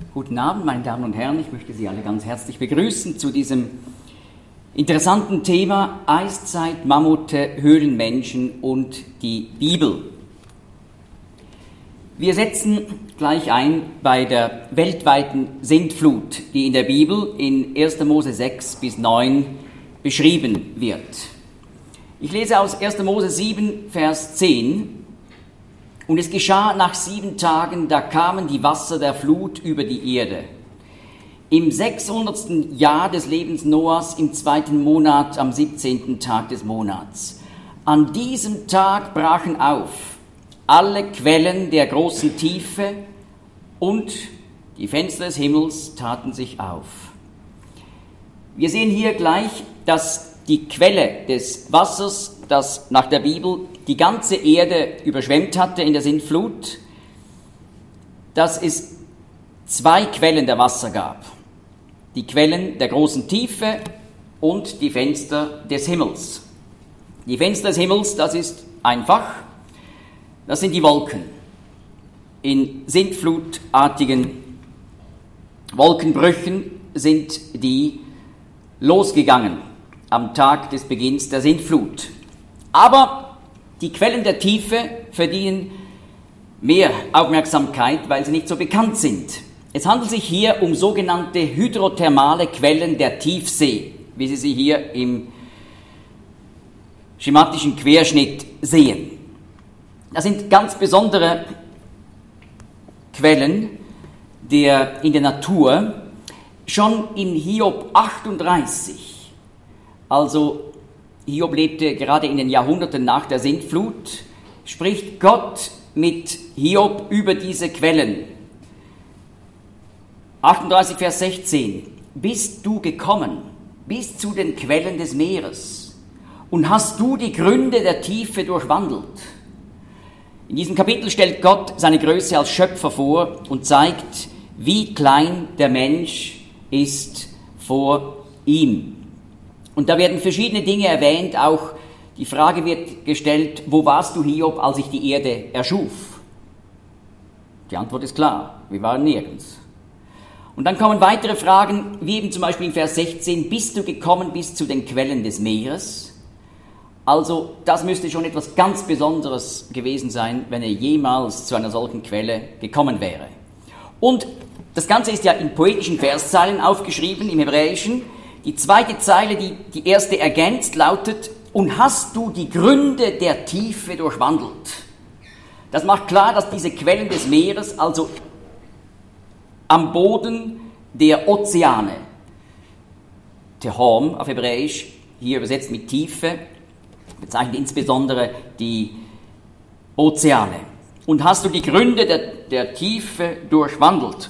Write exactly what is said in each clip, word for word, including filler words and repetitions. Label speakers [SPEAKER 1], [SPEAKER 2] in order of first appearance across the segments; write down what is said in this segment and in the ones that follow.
[SPEAKER 1] Guten Abend, meine Damen und Herren. Ich möchte Sie alle ganz herzlich begrüßen zu diesem interessanten Thema Eiszeit, Mammute, Höhlenmenschen und die Bibel. Wir setzen gleich ein bei der weltweiten Sintflut, die in der Bibel in erster Mose sechs bis neun beschrieben wird. Ich lese aus erster Mose sieben, Vers zehn. Und es geschah nach sieben Tagen, da kamen die Wasser der Flut über die Erde. Im sechshundertsten Jahr des Lebens Noahs, im zweiten Monat, am siebzehnten Tag des Monats. An diesem Tag brachen auf alle Quellen der großen Tiefe und die Fenster des Himmels taten sich auf. Wir sehen hier gleich, dass die Quelle des Wassers, das nach der Bibel die ganze Erde überschwemmt hatte in der Sintflut, dass es zwei Quellen der Wasser gab. Die Quellen der großen Tiefe und die Fenster des Himmels. Die Fenster des Himmels, das ist einfach, das sind die Wolken. In sintflutartigen Wolkenbrüchen sind die losgegangen am Tag des Beginns der Sintflut. Aber die Quellen der Tiefe verdienen mehr Aufmerksamkeit, weil sie nicht so bekannt sind. Es handelt sich hier um sogenannte hydrothermale Quellen der Tiefsee, wie Sie sie hier im schematischen Querschnitt sehen. Das sind ganz besondere Quellen der, in der Natur. Schon in Hiob achtunddreißig, also Hiob lebte gerade in den Jahrhunderten nach der Sintflut, spricht Gott mit Hiob über diese Quellen. achtunddreißig, Vers sechzehn. Bist du gekommen bis zu den Quellen des Meeres und hast du die Gründe der Tiefe durchwandelt? In diesem Kapitel stellt Gott seine Größe als Schöpfer vor und zeigt, wie klein der Mensch ist vor ihm. Und da werden verschiedene Dinge erwähnt, auch die Frage wird gestellt, wo warst du, Hiob, als ich die Erde erschuf? Die Antwort ist klar, wir waren nirgends. Und dann kommen weitere Fragen, wie eben zum Beispiel in Vers sechzehn, bist du gekommen bis zu den Quellen des Meeres? Also das müsste schon etwas ganz Besonderes gewesen sein, wenn er jemals zu einer solchen Quelle gekommen wäre. Und das Ganze ist ja in poetischen Verszeilen aufgeschrieben, im Hebräischen. Die zweite Zeile, die die erste ergänzt, lautet, und hast du die Gründe der Tiefe durchwandelt? Das macht klar, dass diese Quellen des Meeres, also am Boden der Ozeane, Tehom auf Hebräisch, hier übersetzt mit Tiefe, bezeichnet insbesondere die Ozeane. Und hast du die Gründe der, der Tiefe durchwandelt?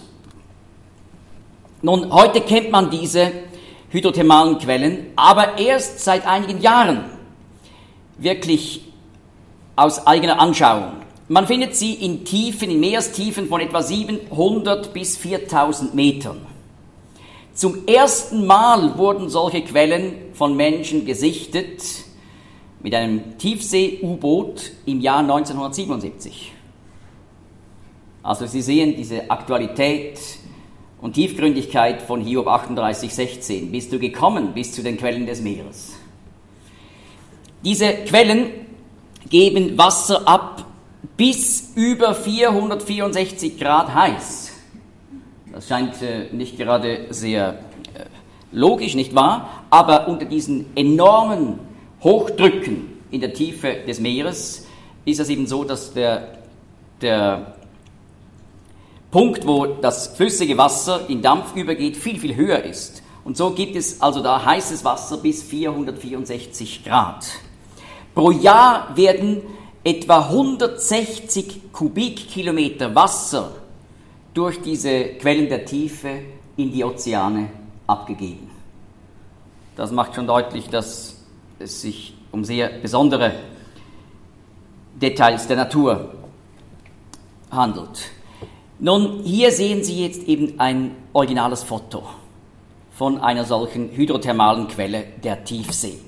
[SPEAKER 1] Nun, heute kennt man diese hydrothermalen Quellen, aber erst seit einigen Jahren wirklich aus eigener Anschauung. Man findet sie in Tiefen, in Meerestiefen von etwa siebenhundert bis viertausend Metern. Zum ersten Mal wurden solche Quellen von Menschen gesichtet mit einem Tiefsee-U-Boot im Jahr neunzehnhundertsiebenundsiebzig. Also Sie sehen diese Aktualität und Tiefgründigkeit von Hiob achtunddreißig, sechzehn. Bist du gekommen bis zu den Quellen des Meeres? Diese Quellen geben Wasser ab bis über vierhundertvierundsechzig Grad heiß. Das scheint äh, nicht gerade sehr äh, logisch, nicht wahr? Aber unter diesen enormen Hochdrücken in der Tiefe des Meeres ist es eben so, dass der, der Punkt, wo das flüssige Wasser in Dampf übergeht, viel, viel höher ist. Und so gibt es also da heißes Wasser bis vierhundertvierundsechzig Grad. Pro Jahr werden etwa hundertsechzig Kubikkilometer Wasser durch diese Quellen der Tiefe in die Ozeane abgegeben. Das macht schon deutlich, dass es sich um sehr besondere Details der Natur handelt. Nun, hier sehen Sie jetzt eben ein originales Foto von einer solchen hydrothermalen Quelle der Tiefsee.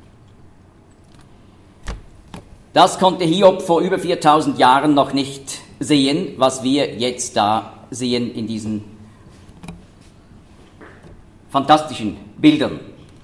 [SPEAKER 1] Das konnte Hiob vor über viertausend Jahren noch nicht sehen, was wir jetzt da sehen in diesen fantastischen Bildern.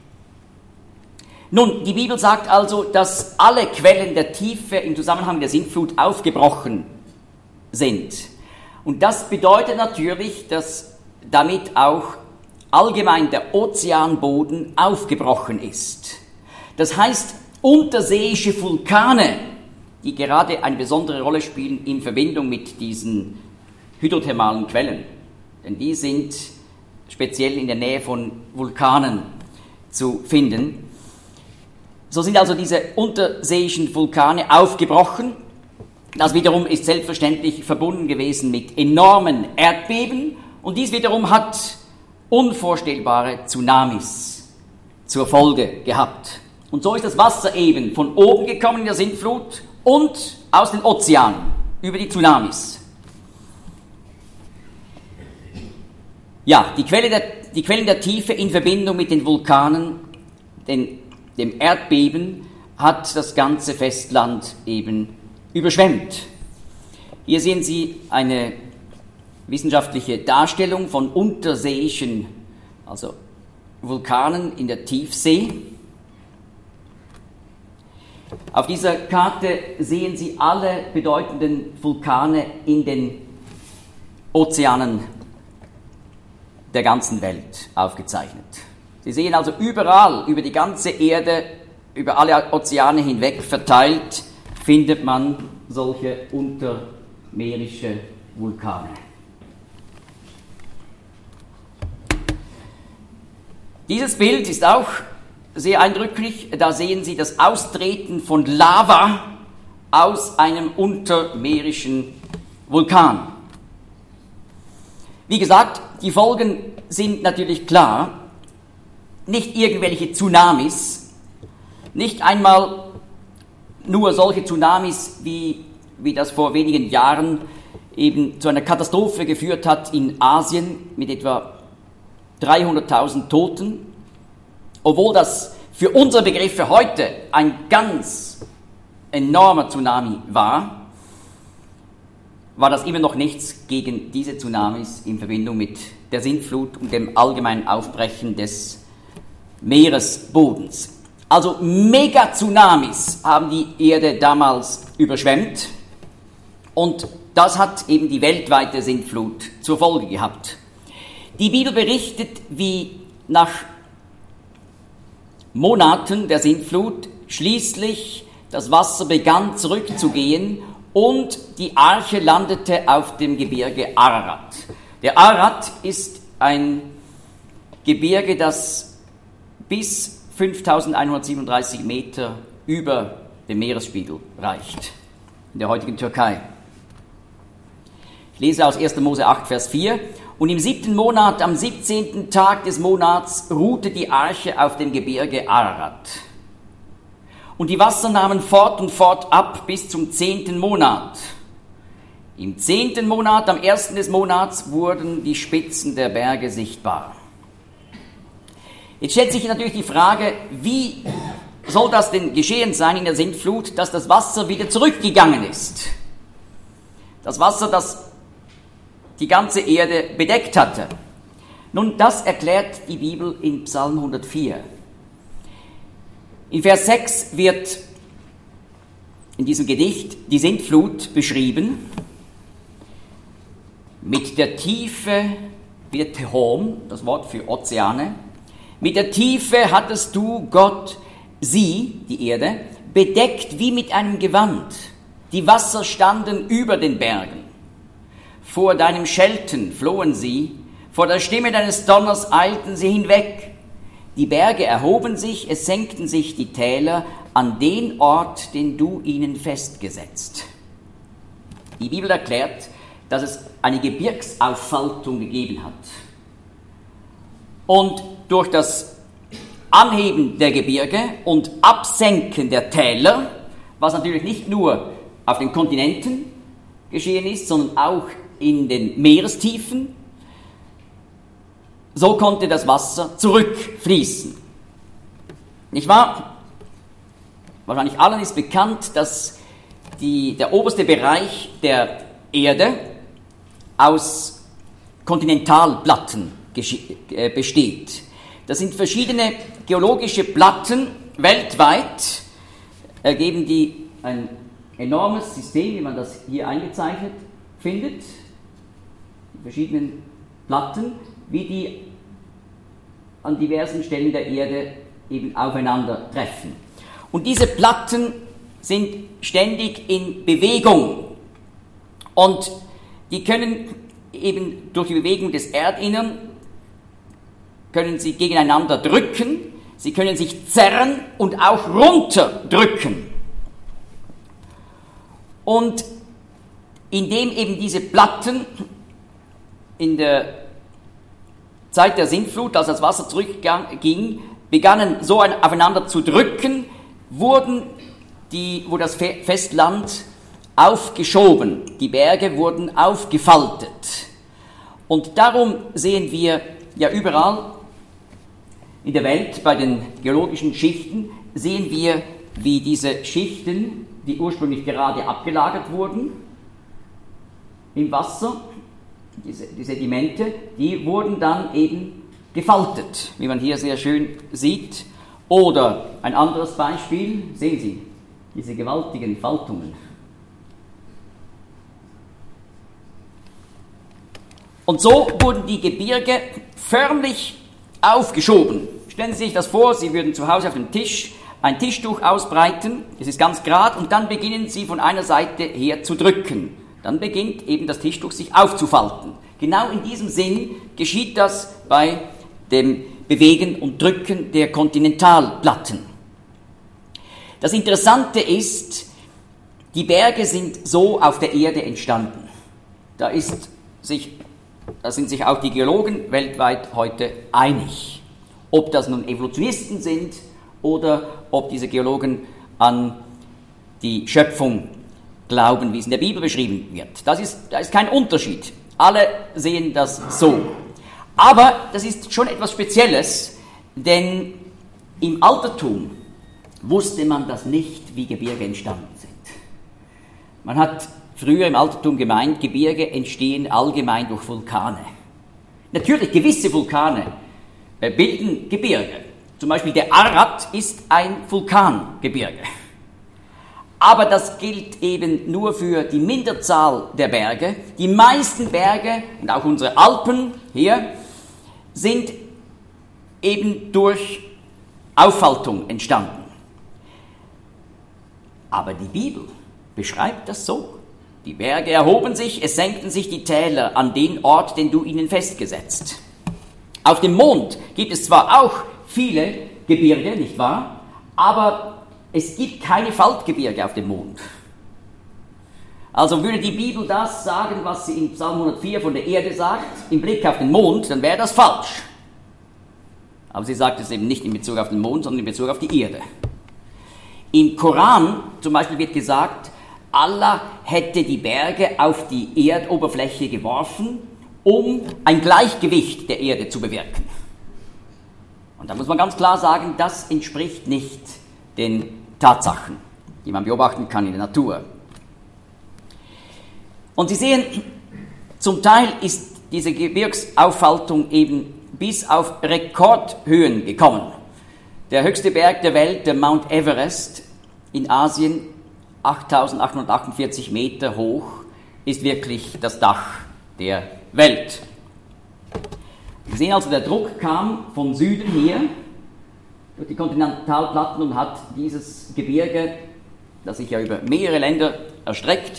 [SPEAKER 1] Nun, die Bibel sagt also, dass alle Quellen der Tiefe im Zusammenhang der Sintflut aufgebrochen sind. Und das bedeutet natürlich, dass damit auch allgemein der Ozeanboden aufgebrochen ist. Das heißt, unterseeische Vulkane, die gerade eine besondere Rolle spielen in Verbindung mit diesen hydrothermalen Quellen, denn die sind speziell in der Nähe von Vulkanen zu finden. So sind also diese unterseeischen Vulkane aufgebrochen. Das wiederum ist selbstverständlich verbunden gewesen mit enormen Erdbeben und dies wiederum hat unvorstellbare Tsunamis zur Folge gehabt. Und so ist das Wasser eben von oben gekommen in der Sintflut und aus den Ozeanen über die Tsunamis. Ja, die, Quelle der, die Quellen der Tiefe in Verbindung mit den Vulkanen, den, dem Erdbeben, hat das ganze Festland eben überschwemmt. Hier sehen Sie eine wissenschaftliche Darstellung von unterseeischen, also Vulkanen in der Tiefsee. Auf dieser Karte sehen Sie alle bedeutenden Vulkane in den Ozeanen der ganzen Welt aufgezeichnet. Sie sehen also überall, über die ganze Erde, über alle Ozeane hinweg verteilt, findet man solche untermeerische Vulkane. Dieses Bild ist auch sehr eindrücklich. Da sehen Sie das Austreten von Lava aus einem untermeerischen Vulkan. Wie gesagt, die Folgen sind natürlich klar. Nicht irgendwelche Tsunamis, nicht einmal nur solche Tsunamis, wie, wie das vor wenigen Jahren eben zu einer Katastrophe geführt hat in Asien mit etwa dreihunderttausend Toten. Obwohl das für unsere Begriffe heute ein ganz enormer Tsunami war, war das immer noch nichts gegen diese Tsunamis in Verbindung mit der Sintflut und dem allgemeinen Aufbrechen des Meeresbodens. Also Mega-Tsunamis haben die Erde damals überschwemmt und das hat eben die weltweite Sintflut zur Folge gehabt. Die Bibel berichtet, wie nach Monaten der Sintflut schließlich das Wasser begann zurückzugehen und die Arche landete auf dem Gebirge Ararat. Der Ararat ist ein Gebirge, das bis fünftausendeinhundertsiebenunddreißig Meter über dem Meeresspiegel reicht, in der heutigen Türkei. Ich lese aus erster Mose acht, Vers vier. Und im siebten Monat, am siebzehnten Tag des Monats, ruhte die Arche auf dem Gebirge Ararat. Und die Wasser nahmen fort und fort ab bis zum zehnten Monat. Im zehnten Monat, am ersten des Monats, wurden die Spitzen der Berge sichtbar. Jetzt stellt sich natürlich die Frage, wie soll das denn geschehen sein in der Sintflut, dass das Wasser wieder zurückgegangen ist? Das Wasser, das die ganze Erde bedeckt hatte. Nun, das erklärt die Bibel in Psalm hundertvier. In Vers sechs wird in diesem Gedicht die Sintflut beschrieben. Mit der Tiefe, wieder Tehom, das Wort für Ozeane, mit der Tiefe hattest du, Gott, sie, die Erde, bedeckt wie mit einem Gewand. Die Wasser standen über den Bergen. Vor deinem Schelten flohen sie, vor der Stimme deines Donners eilten sie hinweg. Die Berge erhoben sich, es senkten sich die Täler an den Ort, den du ihnen festgesetzt. Die Bibel erklärt, dass es eine Gebirgsauffaltung gegeben hat. Und durch das Anheben der Gebirge und Absenken der Täler, was natürlich nicht nur auf den Kontinenten geschehen ist, sondern auch in den Meerestiefen, so konnte das Wasser zurückfließen. Nicht wahr? Wahrscheinlich allen ist bekannt, dass die, der oberste Bereich der Erde aus Kontinentalplatten besteht. Das sind verschiedene geologische Platten weltweit, ergeben die ein enormes System, wie man das hier eingezeichnet findet, die verschiedenen Platten, wie die an diversen Stellen der Erde eben aufeinandertreffen. Und diese Platten sind ständig in Bewegung und die können eben durch die Bewegung des Erdinnern können sie gegeneinander drücken, sie können sich zerren und auch runterdrücken. Und indem eben diese Platten in der Zeit der Sintflut, als das Wasser zurückging, begannen so aufeinander zu drücken, wurden die, wo das Festland aufgeschoben, die Berge wurden aufgefaltet. Und darum sehen wir ja überall in der Welt, bei den geologischen Schichten, sehen wir, wie diese Schichten, die ursprünglich gerade abgelagert wurden im Wasser, diese, die Sedimente, die wurden dann eben gefaltet, wie man hier sehr schön sieht. Oder ein anderes Beispiel, sehen Sie, diese gewaltigen Faltungen. Und so wurden die Gebirge förmlich aufgeschoben. Stellen Sie sich das vor, Sie würden zu Hause auf dem Tisch ein Tischtuch ausbreiten, es ist ganz gerade, und dann beginnen Sie von einer Seite her zu drücken. Dann beginnt eben das Tischtuch sich aufzufalten. Genau in diesem Sinn geschieht das bei dem Bewegen und Drücken der Kontinentalplatten. Das Interessante ist, die Berge sind so auf der Erde entstanden. Da, ist sich, da sind sich auch die Geologen weltweit heute einig. Ob das nun Evolutionisten sind oder ob diese Geologen an die Schöpfung glauben, wie es in der Bibel beschrieben wird. Das ist, da ist kein Unterschied. Alle sehen das so. Aber das ist schon etwas Spezielles, denn im Altertum wusste man das nicht, wie Gebirge entstanden sind. Man hat früher im Altertum gemeint, Gebirge entstehen allgemein durch Vulkane. Natürlich, gewisse Vulkane äh, bilden Gebirge. Zum Beispiel der Ararat ist ein Vulkangebirge. Aber das gilt eben nur für die Minderzahl der Berge. Die meisten Berge und auch unsere Alpen hier sind eben durch Auffaltung entstanden. Aber die Bibel beschreibt das so. Die Berge erhoben sich, es senkten sich die Täler an den Ort, den du ihnen festgesetzt. Auf dem Mond gibt es zwar auch viele Gebirge, nicht wahr? Aber es gibt keine Faltgebirge auf dem Mond. Also würde die Bibel das sagen, was sie in Psalm hundertvier von der Erde sagt, im Blick auf den Mond, dann wäre das falsch. Aber sie sagt es eben nicht in Bezug auf den Mond, sondern in Bezug auf die Erde. Im Koran zum Beispiel wird gesagt, Allah hätte die Berge auf die Erdoberfläche geworfen, um ein Gleichgewicht der Erde zu bewirken. Und da muss man ganz klar sagen, das entspricht nicht den Tatsachen, die man beobachten kann in der Natur. Und Sie sehen, zum Teil ist diese Gebirgsaufaltung eben bis auf Rekordhöhen gekommen. Der höchste Berg der Welt, der Mount Everest in Asien, achttausendachthundertachtundvierzig Meter hoch, ist wirklich das Dach der Welt. Sie sehen also, der Druck kam von Süden her durch die Kontinentalplatten und hat dieses Gebirge, das sich ja über mehrere Länder erstreckt,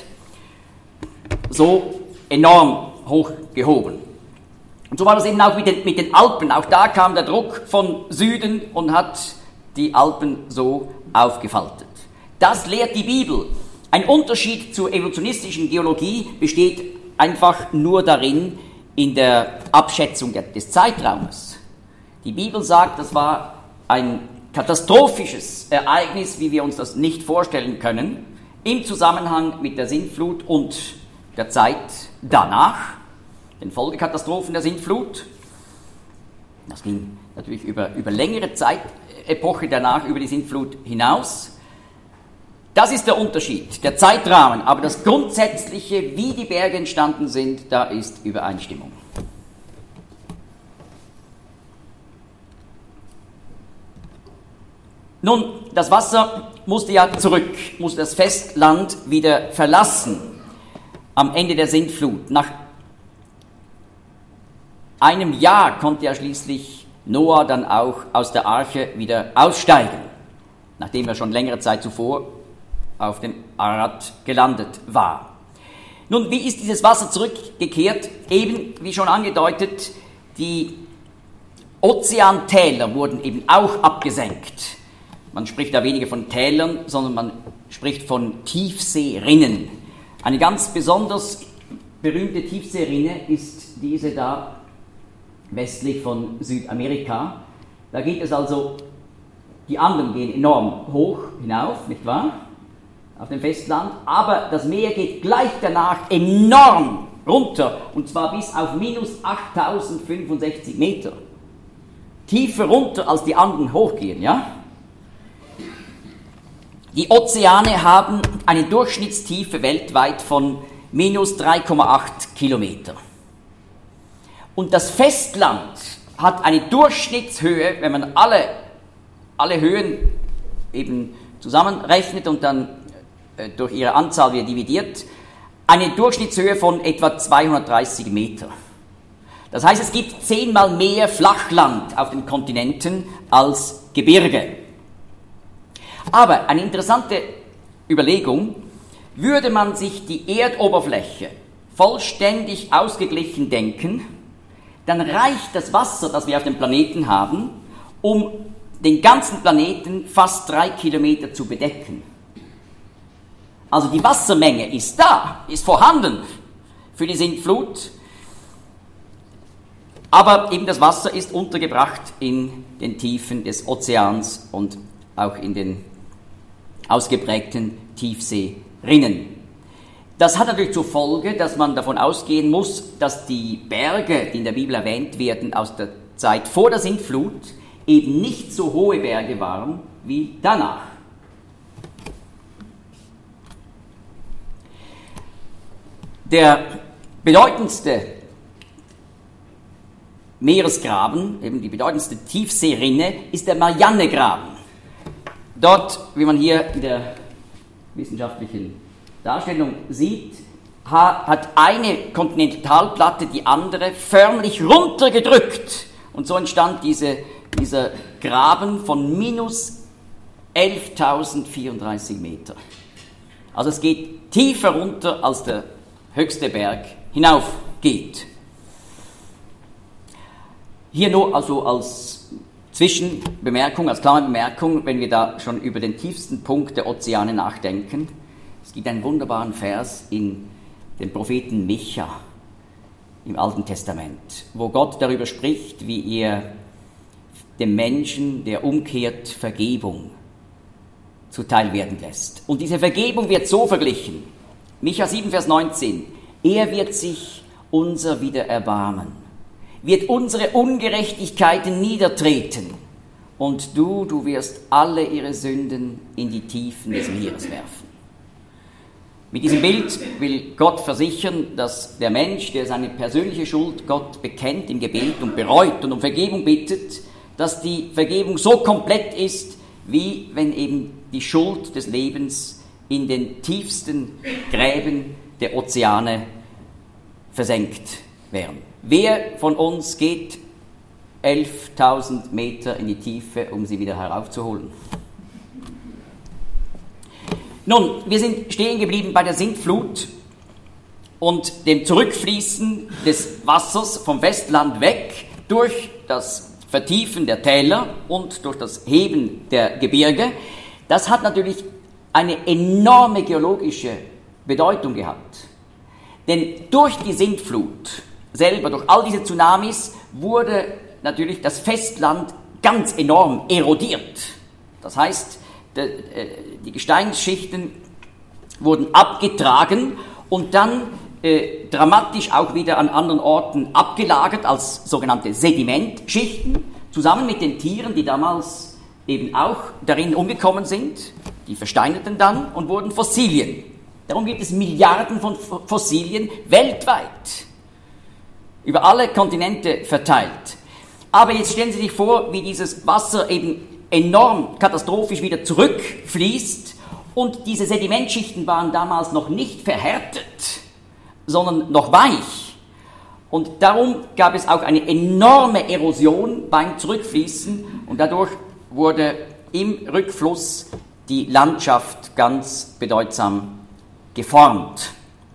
[SPEAKER 1] so enorm hochgehoben. Und so war das eben auch mit den, mit den Alpen. Auch da kam der Druck von Süden und hat die Alpen so aufgefaltet. Das lehrt die Bibel. Ein Unterschied zur evolutionistischen Geologie besteht einfach nur darin, in der Abschätzung des Zeitraumes. Die Bibel sagt, das war ein katastrophisches Ereignis, wie wir uns das nicht vorstellen können, im Zusammenhang mit der Sintflut und der Zeit danach, den Folgekatastrophen der Sintflut. Das ging natürlich über, über längere Zeitepoche danach, über die Sintflut hinaus. Das ist der Unterschied, der Zeitrahmen, aber das Grundsätzliche, wie die Berge entstanden sind, da ist Übereinstimmung. Nun, das Wasser musste ja zurück, musste das Festland wieder verlassen am Ende der Sintflut. Nach einem Jahr konnte ja schließlich Noah dann auch aus der Arche wieder aussteigen, nachdem er schon längere Zeit zuvor auf dem Ararat gelandet war. Nun, wie ist dieses Wasser zurückgekehrt? Eben, wie schon angedeutet, die Ozeantäler wurden eben auch abgesenkt. Man spricht da weniger von Tälern, sondern man spricht von Tiefseerinnen. Eine ganz besonders berühmte Tiefseerinne ist diese da westlich von Südamerika. Da geht es also, die anderen gehen enorm hoch hinauf, nicht wahr, auf dem Festland, aber das Meer geht gleich danach enorm runter, und zwar bis auf minus achttausendfünfundsechzig Meter. Tiefer runter, als die anderen hochgehen, ja? Die Ozeane haben eine Durchschnittstiefe weltweit von minus drei Komma acht Kilometer. Und das Festland hat eine Durchschnittshöhe, wenn man alle, alle Höhen eben zusammenrechnet und dann äh, durch ihre Anzahl wieder dividiert, eine Durchschnittshöhe von etwa zweihundertdreißig Meter. Das heißt, es gibt zehnmal mehr Flachland auf den Kontinenten als Gebirge. Aber eine interessante Überlegung: Würde man sich die Erdoberfläche vollständig ausgeglichen denken, dann reicht das Wasser, das wir auf dem Planeten haben, um den ganzen Planeten fast drei Kilometer zu bedecken. Also die Wassermenge ist da, ist vorhanden für die Sintflut, aber eben das Wasser ist untergebracht in den Tiefen des Ozeans und auch in den ausgeprägten Tiefseerinnen. Das hat natürlich zur Folge, dass man davon ausgehen muss, dass die Berge, die in der Bibel erwähnt werden, aus der Zeit vor der Sintflut, eben nicht so hohe Berge waren wie danach. Der bedeutendste Meeresgraben, eben die bedeutendste Tiefseerinne, ist der Mariannegraben. Dort, wie man hier in der wissenschaftlichen Darstellung sieht, hat eine Kontinentalplatte die andere förmlich runtergedrückt. Und so entstand diese, dieser Graben von minus elftausendvierunddreißig Meter. Also es geht tiefer runter, als der höchste Berg hinaufgeht. Hier nur also als Zwischenbemerkung, als kleine Bemerkung, wenn wir da schon über den tiefsten Punkt der Ozeane nachdenken. Es gibt einen wunderbaren Vers in dem Propheten Micha im Alten Testament, wo Gott darüber spricht, wie er dem Menschen, der umkehrt, Vergebung zuteil werden lässt. Und diese Vergebung wird so verglichen. Micha sieben, Vers neunzehn. Er wird sich unser wieder erbarmen, wird unsere Ungerechtigkeiten niedertreten, und du, du wirst alle ihre Sünden in die Tiefen des Meeres werfen. Mit diesem Bild will Gott versichern, dass der Mensch, der seine persönliche Schuld Gott bekennt im Gebet und bereut und um Vergebung bittet, dass die Vergebung so komplett ist, wie wenn eben die Schuld des Lebens in den tiefsten Gräben der Ozeane versenkt wären. Wer von uns geht elftausend Meter in die Tiefe, um sie wieder heraufzuholen? Nun, wir sind stehen geblieben bei der Sintflut und dem Zurückfließen des Wassers vom Festland weg durch das Vertiefen der Täler und durch das Heben der Gebirge. Das hat natürlich eine enorme geologische Bedeutung gehabt. Denn durch die Sintflut selber, durch all diese Tsunamis, wurde natürlich das Festland ganz enorm erodiert. Das heißt, die Gesteinsschichten wurden abgetragen und dann äh, dramatisch auch wieder an anderen Orten abgelagert als sogenannte Sedimentschichten, zusammen mit den Tieren, die damals eben auch darin umgekommen sind. Die versteinerten dann und wurden Fossilien. Darum gibt es Milliarden von Fossilien weltweit, über alle Kontinente verteilt. Aber jetzt stellen Sie sich vor, wie dieses Wasser eben enorm katastrophisch wieder zurückfließt. Und diese Sedimentschichten waren damals noch nicht verhärtet, sondern noch weich. Und darum gab es auch eine enorme Erosion beim Zurückfließen und dadurch wurde im Rückfluss die Landschaft ganz bedeutsam geformt.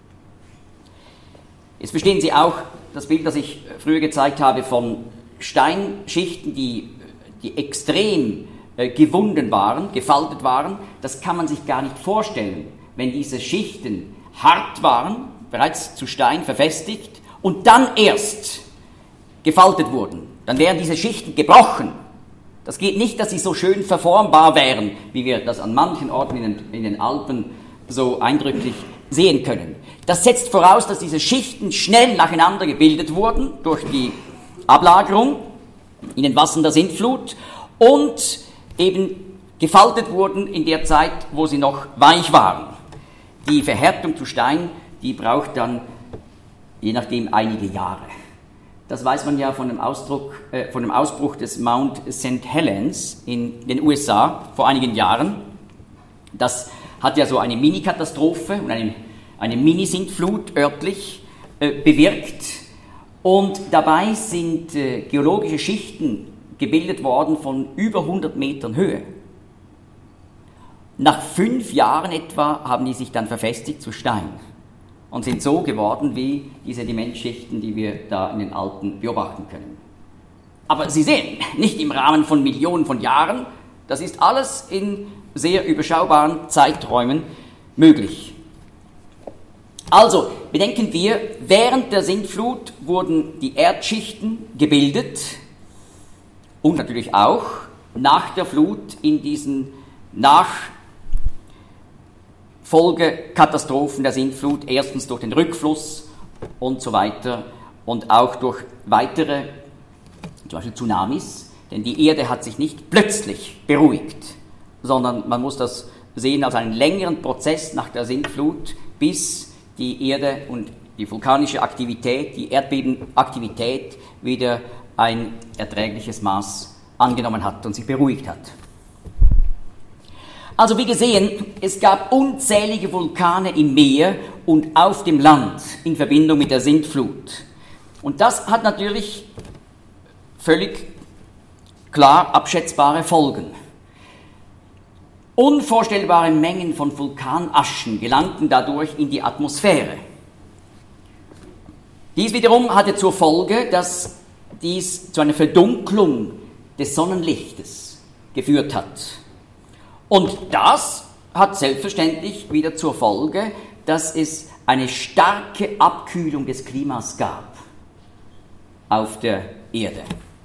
[SPEAKER 1] Jetzt verstehen Sie auch das Bild, das ich früher gezeigt habe, von Steinschichten, die, die extrem äh, gewunden waren, gefaltet waren. Das kann man sich gar nicht vorstellen, wenn diese Schichten hart waren, bereits zu Stein verfestigt und dann erst gefaltet wurden. Dann wären diese Schichten gebrochen. Das geht nicht, dass sie so schön verformbar wären, wie wir das an manchen Orten in den, in den Alpen so eindrücklich sehen können. Das setzt voraus, dass diese Schichten schnell nacheinander gebildet wurden durch die Ablagerung in den Wassern der Sintflut und eben gefaltet wurden in der Zeit, wo sie noch weich waren. Die Verhärtung zu Stein, die braucht dann je nachdem einige Jahre. Das weiß man ja von dem, Ausdruck, äh, von dem Ausbruch des Mount Saint Helens in den U S A vor einigen Jahren. Das hat ja so eine Mini-Katastrophe und eine, eine Mini-Sintflut örtlich äh, bewirkt. Und dabei sind äh, geologische Schichten gebildet worden von über hundert Metern Höhe. Nach fünf Jahren etwa haben die sich dann verfestigt zu Stein und sind so geworden wie die Sedimentschichten, die wir da in den Alpen beobachten können. Aber Sie sehen, nicht im Rahmen von Millionen von Jahren, das ist alles in sehr überschaubaren Zeiträumen möglich. Also, bedenken wir, während der Sintflut wurden die Erdschichten gebildet und natürlich auch nach der Flut in diesen Nachfolgekatastrophen der Sintflut, erstens durch den Rückfluss und so weiter und auch durch weitere, zum Beispiel Tsunamis, denn die Erde hat sich nicht plötzlich beruhigt, sondern man muss das sehen als einen längeren Prozess nach der Sintflut, bis die Erde und die vulkanische Aktivität, die Erdbebenaktivität wieder ein erträgliches Maß angenommen hat und sich beruhigt hat. Also wie gesehen, es gab unzählige Vulkane im Meer und auf dem Land in Verbindung mit der Sintflut. Und das hat natürlich völlig klar abschätzbare Folgen. Unvorstellbare Mengen von Vulkanaschen gelangten dadurch in die Atmosphäre. Dies wiederum hatte zur Folge, dass dies zu einer Verdunklung des Sonnenlichtes geführt hat. Und das hat selbstverständlich wieder zur Folge, dass es eine starke Abkühlung des Klimas gab auf der Erde.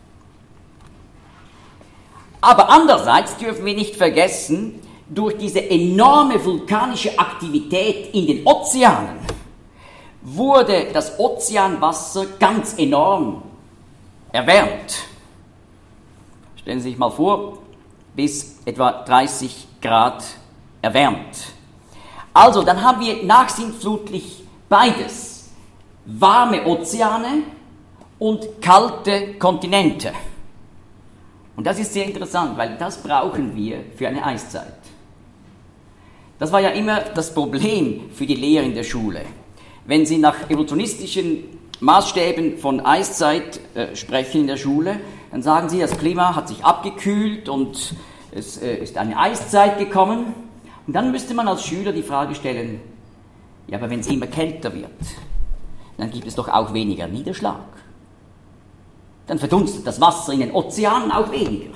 [SPEAKER 1] Aber andererseits dürfen wir nicht vergessen, durch diese enorme vulkanische Aktivität in den Ozeanen wurde das Ozeanwasser ganz enorm erwärmt. Stellen Sie sich mal vor, bis etwa dreißig Grad erwärmt. Also, dann haben wir nachsintflutlich beides. Warme Ozeane und kalte Kontinente. Und das ist sehr interessant, weil das brauchen wir für eine Eiszeit. Das war ja immer das Problem für die Lehre in der Schule. Wenn Sie nach evolutionistischen Maßstäben von Eiszeit äh, sprechen in der Schule, dann sagen Sie, das Klima hat sich abgekühlt und es äh, ist eine Eiszeit gekommen. Und dann müsste man als Schüler die Frage stellen, ja, aber wenn es immer kälter wird, dann gibt es doch auch weniger Niederschlag. Dann verdunstet das Wasser in den Ozeanen auch weniger.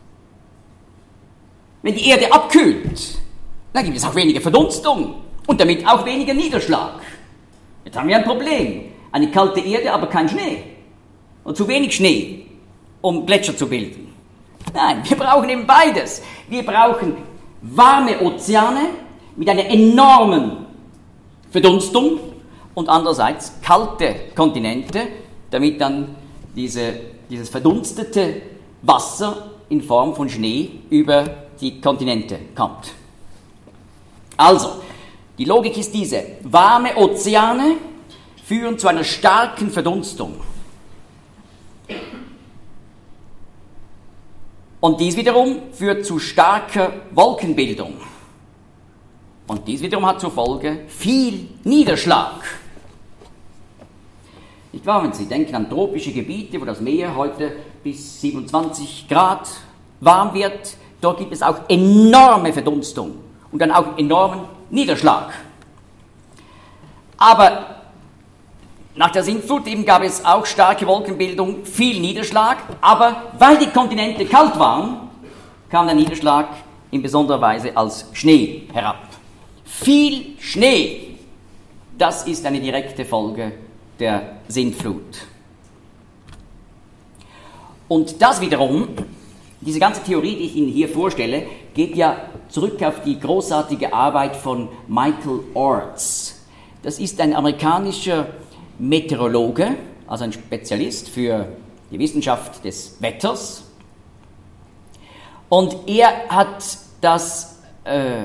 [SPEAKER 1] Wenn die Erde abkühlt, dann gibt es auch weniger Verdunstung und damit auch weniger Niederschlag. Jetzt haben wir ein Problem. Eine kalte Erde, aber kein Schnee. Und zu wenig Schnee, um Gletscher zu bilden. Nein, wir brauchen eben beides. Wir brauchen warme Ozeane mit einer enormen Verdunstung und andererseits kalte Kontinente, damit dann diese, dieses verdunstete Wasser in Form von Schnee über die Kontinente kommt. Also, die Logik ist diese: Warme Ozeane führen zu einer starken Verdunstung. Und dies wiederum führt zu starker Wolkenbildung. Und dies wiederum hat zur Folge viel Niederschlag. Nicht wahr, wenn Sie denken an tropische Gebiete, wo das Meer heute bis siebenundzwanzig Grad warm wird, dort gibt es auch enorme Verdunstung und dann auch enormen Niederschlag. Aber nach der Sintflut eben gab es auch starke Wolkenbildung, viel Niederschlag, aber weil die Kontinente kalt waren, kam der Niederschlag in besonderer Weise als Schnee herab. Viel Schnee, das ist eine direkte Folge der Sintflut. Und das wiederum, diese ganze Theorie, die ich Ihnen hier vorstelle, geht ja zurück auf die großartige Arbeit von Michael Orts. Das ist ein amerikanischer Meteorologe, also ein Spezialist für die Wissenschaft des Wetters. Und er hat das äh,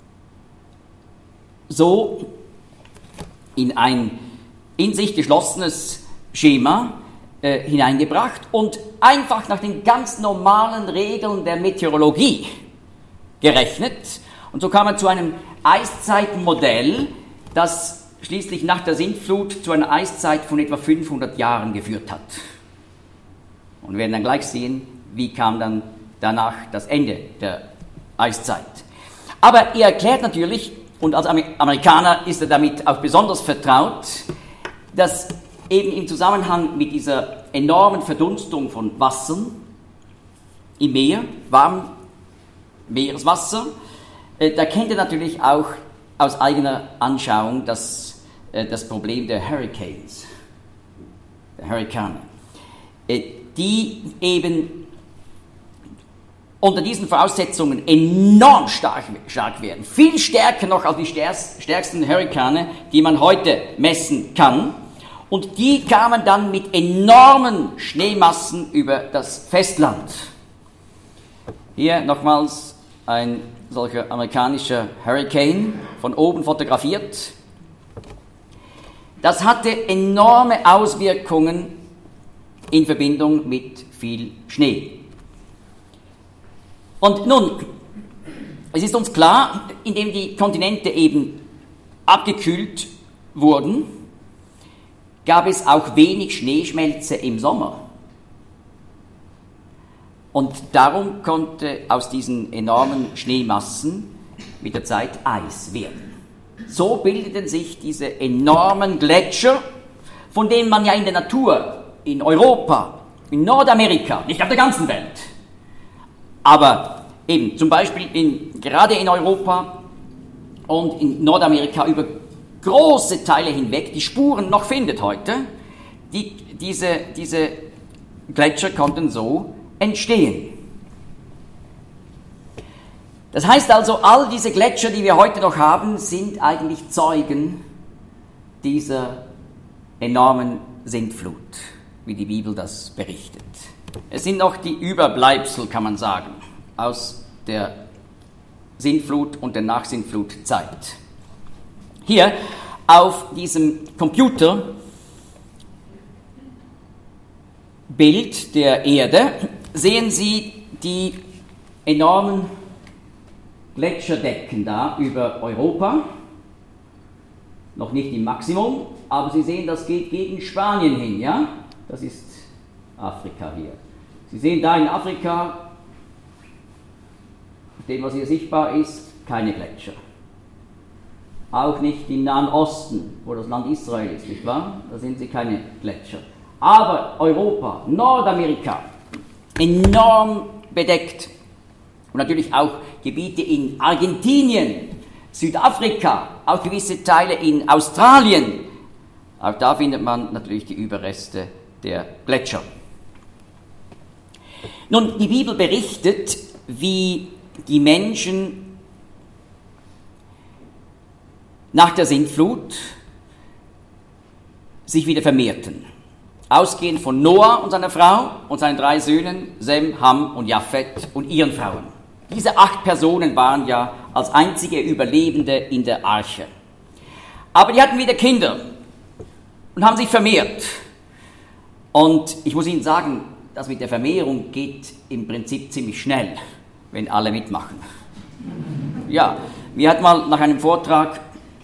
[SPEAKER 1] so in ein in sich geschlossenes Schema äh, hineingebracht und einfach nach den ganz normalen Regeln der Meteorologie gerechnet. Und so kam er zu einem Eiszeitmodell, das schließlich nach der Sintflut zu einer Eiszeit von etwa fünfhundert Jahren geführt hat. Und wir werden dann gleich sehen, wie kam dann danach das Ende der Eiszeit. Aber er erklärt natürlich, und als Amerikaner ist er damit auch besonders vertraut, dass eben im Zusammenhang mit dieser enormen Verdunstung von Wassern im Meer, warmem Meereswasser, äh, da kennt er natürlich auch aus eigener Anschauung das, äh, das Problem der Hurricanes, der Hurrikane, äh, die eben unter diesen Voraussetzungen enorm stark, stark werden. Viel stärker noch als die stärksten Hurrikane, die man heute messen kann. Und die kamen dann mit enormen Schneemassen über das Festland. Hier nochmals ein solcher amerikanischer Hurricane, von oben fotografiert. Das hatte enorme Auswirkungen in Verbindung mit viel Schnee. Und nun, es ist uns klar, indem die Kontinente eben abgekühlt wurden, gab es auch wenig Schneeschmelze im Sommer. Und darum konnte aus diesen enormen Schneemassen mit der Zeit Eis werden. So bildeten sich diese enormen Gletscher, von denen man ja in der Natur, in Europa, in Nordamerika, nicht auf der ganzen Welt, aber eben zum Beispiel in, gerade in Europa und in Nordamerika über große Teile hinweg die Spuren noch findet heute, die, diese, diese Gletscher konnten so entstehen. Das heißt also, all diese Gletscher, die wir heute noch haben, sind eigentlich Zeugen dieser enormen Sintflut, wie die Bibel das berichtet. Es sind noch die Überbleibsel, kann man sagen, aus der Sintflut und der Nachsintflutzeit. Hier auf diesem Computerbild der Erde sehen Sie die enormen Gletscherdecken da über Europa. Noch nicht im Maximum, aber Sie sehen, das geht gegen Spanien hin, ja? Das ist Afrika hier. Sie sehen da in Afrika, dem, was hier sichtbar ist, keine Gletscher. Auch nicht im Nahen Osten, wo das Land Israel ist, nicht wahr? Da sehen Sie keine Gletscher. Aber Europa, Nordamerika, enorm bedeckt. Und natürlich auch Gebiete in Argentinien, Südafrika, auch gewisse Teile in Australien. Auch da findet man natürlich die Überreste der Gletscher. Nun, die Bibel berichtet, wie die Menschen nach der Sintflut sich wieder vermehrten. Ausgehend von Noah und seiner Frau und seinen drei Söhnen, Sem, Ham und Japhet und ihren Frauen. Diese acht Personen waren ja als einzige Überlebende in der Arche. Aber die hatten wieder Kinder und haben sich vermehrt. Und ich muss Ihnen sagen, das mit der Vermehrung geht im Prinzip ziemlich schnell, wenn alle mitmachen. Ja, mir hat mal nach einem Vortrag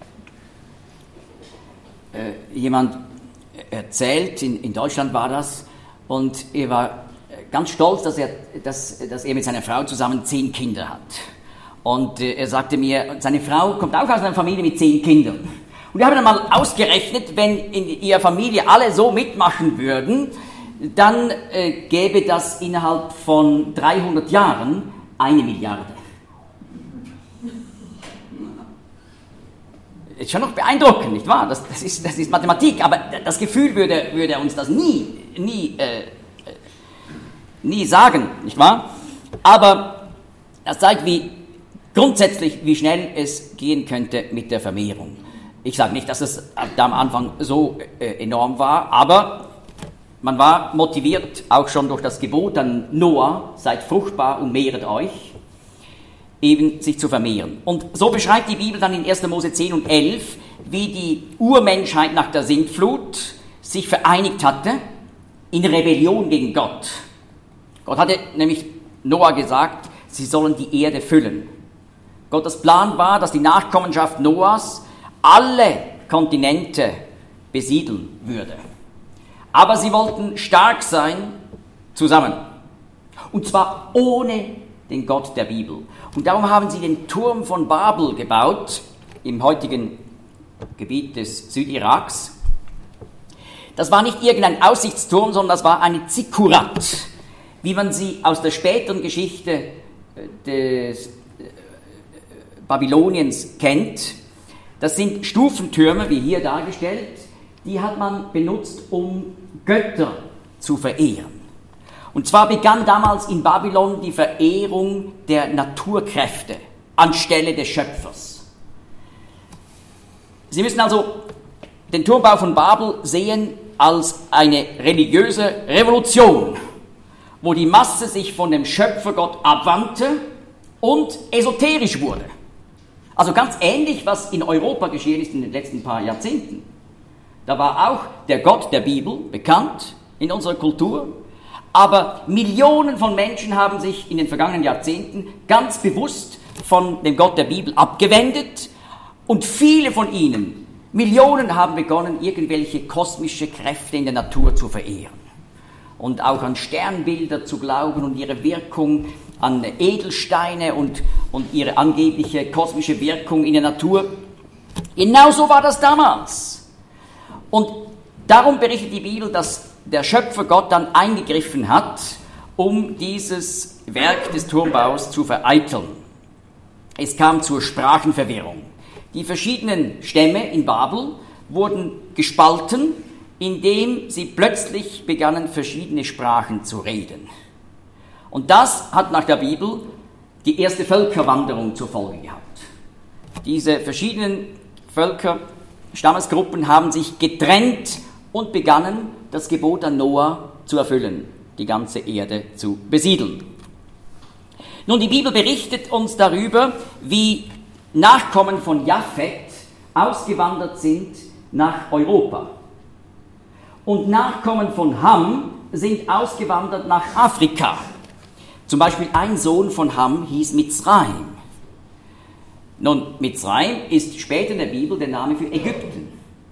[SPEAKER 1] äh, jemand erzählt, in, in Deutschland war das, und er war ganz stolz, dass er, dass, dass er mit seiner Frau zusammen zehn Kinder hat. Und äh, er sagte mir, seine Frau kommt auch aus einer Familie mit zehn Kindern. Und wir haben dann mal ausgerechnet, wenn in ihrer Familie alle so mitmachen würden, dann äh, gäbe das innerhalb von dreihundert Jahren eine Milliarde. Ist schon noch beeindruckend, nicht wahr? Das, das, ist, das ist Mathematik, aber das Gefühl würde, würde uns das nie, nie, äh, nie sagen, nicht wahr? Aber das zeigt, wie grundsätzlich, wie schnell es gehen könnte mit der Vermehrung. Ich sage nicht, dass es da am Anfang so äh, enorm war, aber man war motiviert, auch schon durch das Gebot an Noah, seid fruchtbar und mehret euch, eben sich zu vermehren. Und so beschreibt die Bibel dann in erster Mose zehn und elf, wie die Urmenschheit nach der Sintflut sich vereinigt hatte in Rebellion gegen Gott. Gott hatte nämlich Noah gesagt, sie sollen die Erde füllen. Gottes Plan war, dass die Nachkommenschaft Noahs alle Kontinente besiedeln würde. Aber sie wollten stark sein zusammen. Und zwar ohne den Gott der Bibel. Und darum haben sie den Turm von Babel gebaut, im heutigen Gebiet des Südiraks. Das war nicht irgendein Aussichtsturm, sondern das war eine Zikkurat, wie man sie aus der späteren Geschichte des Babyloniens kennt. Das sind Stufentürme, wie hier dargestellt, die hat man benutzt, um Götter zu verehren. Und zwar begann damals in Babylon die Verehrung der Naturkräfte anstelle des Schöpfers. Sie müssen also den Turmbau von Babel sehen als eine religiöse Revolution, wo die Masse sich von dem Schöpfergott abwandte und esoterisch wurde. Also ganz ähnlich, was in Europa geschehen ist in den letzten paar Jahrzehnten. Da war auch der Gott der Bibel bekannt in unserer Kultur, aber Millionen von Menschen haben sich in den vergangenen Jahrzehnten ganz bewusst von dem Gott der Bibel abgewendet und viele von ihnen, Millionen, haben begonnen, irgendwelche kosmische Kräfte in der Natur zu verehren und auch an Sternbilder zu glauben und ihre Wirkung, an Edelsteine und, und ihre angebliche kosmische Wirkung in der Natur. Genauso war das damals. Und darum berichtet die Bibel, dass der Schöpfer Gott dann eingegriffen hat, um dieses Werk des Turmbaus zu vereiteln. Es kam zur Sprachenverwirrung. Die verschiedenen Stämme in Babel wurden gespalten, indem sie plötzlich begannen, verschiedene Sprachen zu reden. Und das hat nach der Bibel die erste Völkerwanderung zur Folge gehabt. Diese verschiedenen Völker, Stammesgruppen haben sich getrennt und begannen, das Gebot an Noah zu erfüllen, die ganze Erde zu besiedeln. Nun, die Bibel berichtet uns darüber, wie Nachkommen von Japhet ausgewandert sind nach Europa. Und Nachkommen von Ham sind ausgewandert nach Afrika. Zum Beispiel ein Sohn von Ham hieß Mizraim. Nun, Mizraim ist später in der Bibel der Name für Ägypten.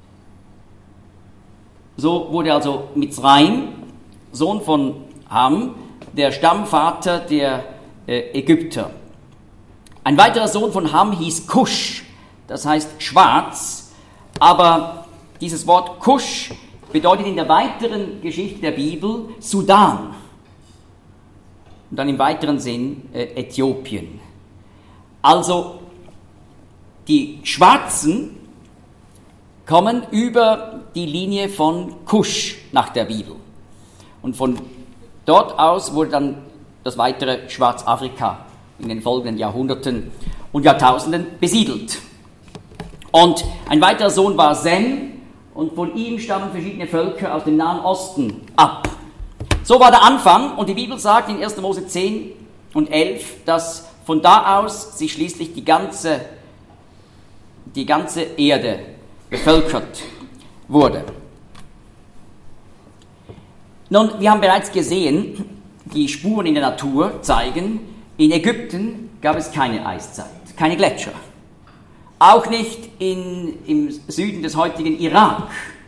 [SPEAKER 1] So wurde also Mizraim, Sohn von Ham, der Stammvater der äh, Ägypter. Ein weiterer Sohn von Ham hieß Kusch, das heißt schwarz, aber dieses Wort Kusch bedeutet in der weiteren Geschichte der Bibel Sudan und dann im weiteren Sinn äh, Äthiopien. Also die Schwarzen kommen über die Linie von Kusch nach der Bibel. Und von dort aus wurde dann das weitere Schwarzafrika in den folgenden Jahrhunderten und Jahrtausenden besiedelt. Und ein weiterer Sohn war Sem, und von ihm stammen verschiedene Völker aus dem Nahen Osten ab. So war der Anfang, und die Bibel sagt in erster Mose zehn und elf, dass von da aus sich schließlich die ganze, die ganze Erde bevölkert wurde. Nun, wir haben bereits gesehen, die Spuren in der Natur zeigen, in Ägypten gab es keine Eiszeit, keine Gletscher. Auch nicht in, im Süden des heutigen Irak.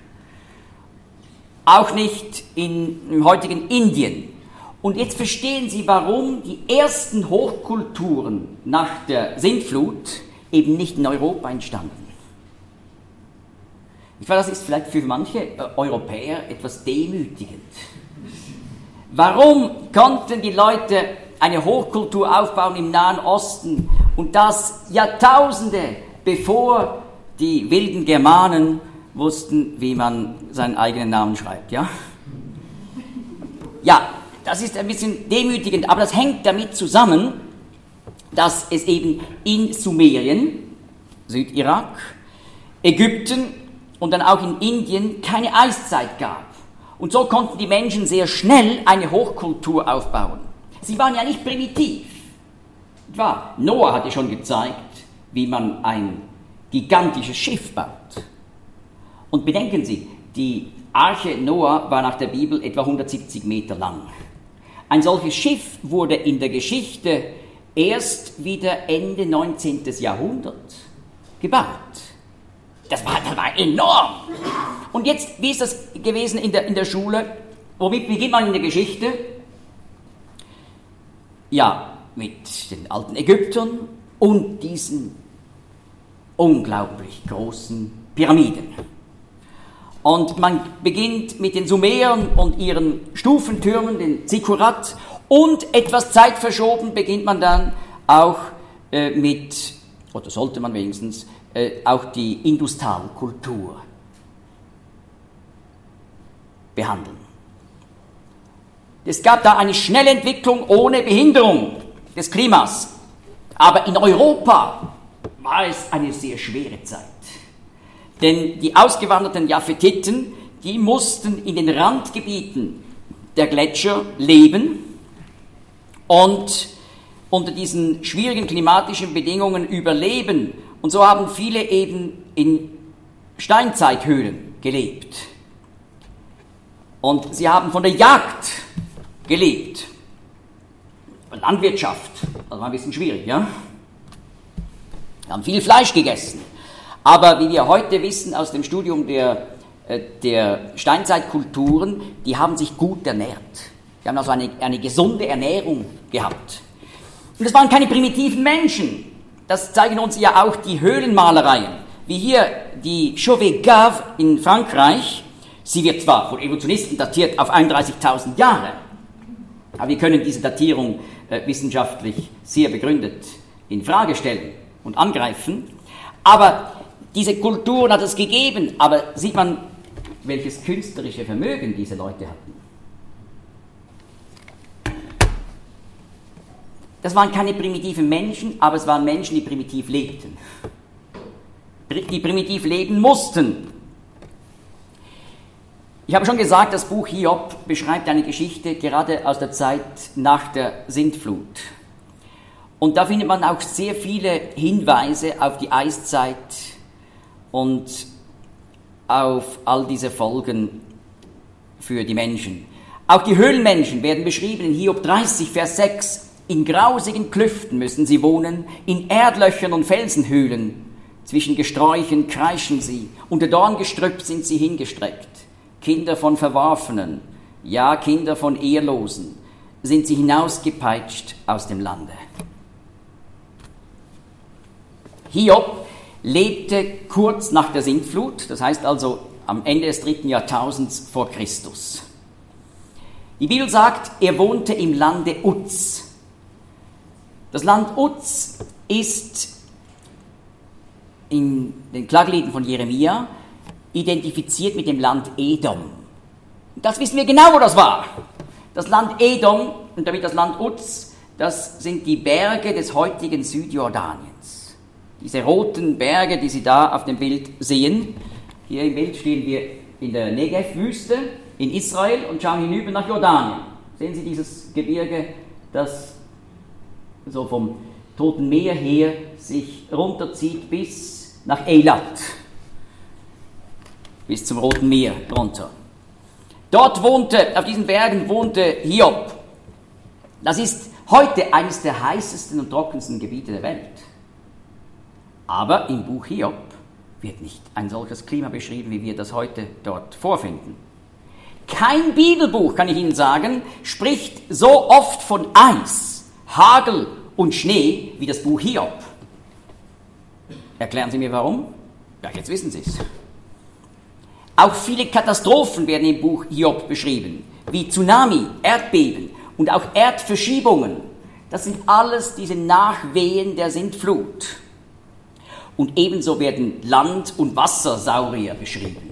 [SPEAKER 1] Auch nicht in, im heutigen Indien. Und jetzt verstehen Sie, warum die ersten Hochkulturen nach der Sintflut eben nicht in Europa entstanden. Ich weiß, das ist vielleicht für manche äh, Europäer etwas demütigend. Warum konnten die Leute eine Hochkultur aufbauen im Nahen Osten und das Jahrtausende bevor die wilden Germanen wussten, wie man seinen eigenen Namen schreibt, ja? Ja, das ist ein bisschen demütigend, aber das hängt damit zusammen, dass es eben in Sumerien, Südirak, Ägypten und dann auch in Indien keine Eiszeit gab. Und so konnten die Menschen sehr schnell eine Hochkultur aufbauen. Sie waren ja nicht primitiv. Etwa Noah hatte schon gezeigt, wie man ein gigantisches Schiff baut. Und bedenken Sie, die Arche Noah war nach der Bibel etwa hundertsiebzig Meter lang. Ein solches Schiff wurde in der Geschichte erst wieder Ende neunzehnten Jahrhundert gebaut. Das war, das war enorm. Und jetzt, wie ist das gewesen in der, in der Schule? Womit beginnt man in der Geschichte? Ja, mit den alten Ägyptern und diesen unglaublich großen Pyramiden. Und man beginnt mit den Sumerern und ihren Stufentürmen, den Zikkurat, und etwas Zeit verschoben beginnt man dann auch äh, mit, oder sollte man wenigstens, äh, auch die Industalkultur behandeln. Es gab da eine schnelle Entwicklung ohne Behinderung des Klimas. Aber in Europa war es eine sehr schwere Zeit. Denn die ausgewanderten Japhetiten, die mussten in den Randgebieten der Gletscher leben und unter diesen schwierigen klimatischen Bedingungen überleben. Und so haben viele eben in Steinzeithöhlen gelebt. Und sie haben von der Jagd gelebt. Landwirtschaft, das war ein bisschen schwierig, ja? Sie haben viel Fleisch gegessen. Aber wie wir heute wissen aus dem Studium der, äh, der Steinzeitkulturen, die haben sich gut ernährt. Die haben also eine, eine gesunde Ernährung gehabt. Und es waren keine primitiven Menschen. Das zeigen uns ja auch die Höhlenmalereien. Wie hier die Chauvet Gave in Frankreich. Sie wird zwar von Evolutionisten datiert auf einunddreißigtausend Jahre, aber wir können diese Datierung äh, wissenschaftlich sehr begründet in Frage stellen und angreifen. Aber diese Kulturen hat es gegeben, aber sieht man, welches künstlerische Vermögen diese Leute hatten. Das waren keine primitiven Menschen, aber es waren Menschen, die primitiv lebten. Die primitiv leben mussten. Ich habe schon gesagt, das Buch Hiob beschreibt eine Geschichte gerade aus der Zeit nach der Sintflut. Und da findet man auch sehr viele Hinweise auf die Eiszeit und auf all diese Folgen für die Menschen. Auch die Höhlenmenschen werden beschrieben in Hiob dreißig, Vers sechs. In grausigen Klüften müssen sie wohnen, in Erdlöchern und Felsenhöhlen. Zwischen Gesträuchen kreischen sie, unter Dorngestrüpp sind sie hingestreckt. Kinder von Verworfenen, ja Kinder von Ehelosen, sind sie hinausgepeitscht aus dem Lande. Hiob lebte kurz nach der Sintflut, das heißt also am Ende des dritten Jahrtausends vor Christus. Die Bibel sagt, er wohnte im Lande Uz. Das Land Uz ist in den Klageliedern von Jeremia identifiziert mit dem Land Edom. Das wissen wir genau, wo das war. Das Land Edom und damit das Land Uz, das sind die Berge des heutigen Südjordaniens. Diese roten Berge, die Sie da auf dem Bild sehen. Hier im Bild stehen wir in der Negev-Wüste in Israel und schauen hinüber nach Jordanien. Sehen Sie dieses Gebirge, das so vom Toten Meer her sich runterzieht bis nach Eilat, bis zum Roten Meer runter. Dort wohnte, auf diesen Bergen wohnte Hiob. Das ist heute eines der heißesten und trockensten Gebiete der Welt. Aber im Buch Hiob wird nicht ein solches Klima beschrieben, wie wir das heute dort vorfinden. Kein Bibelbuch, kann ich Ihnen sagen, spricht so oft von Eis, Hagel und Schnee wie das Buch Hiob. Erklären Sie mir warum? Ja, jetzt wissen Sie es. Auch viele Katastrophen werden im Buch Hiob beschrieben, wie Tsunami, Erdbeben und auch Erdverschiebungen. Das sind alles diese Nachwehen der Sintflut. Und ebenso werden Land- und Wassersaurier beschrieben.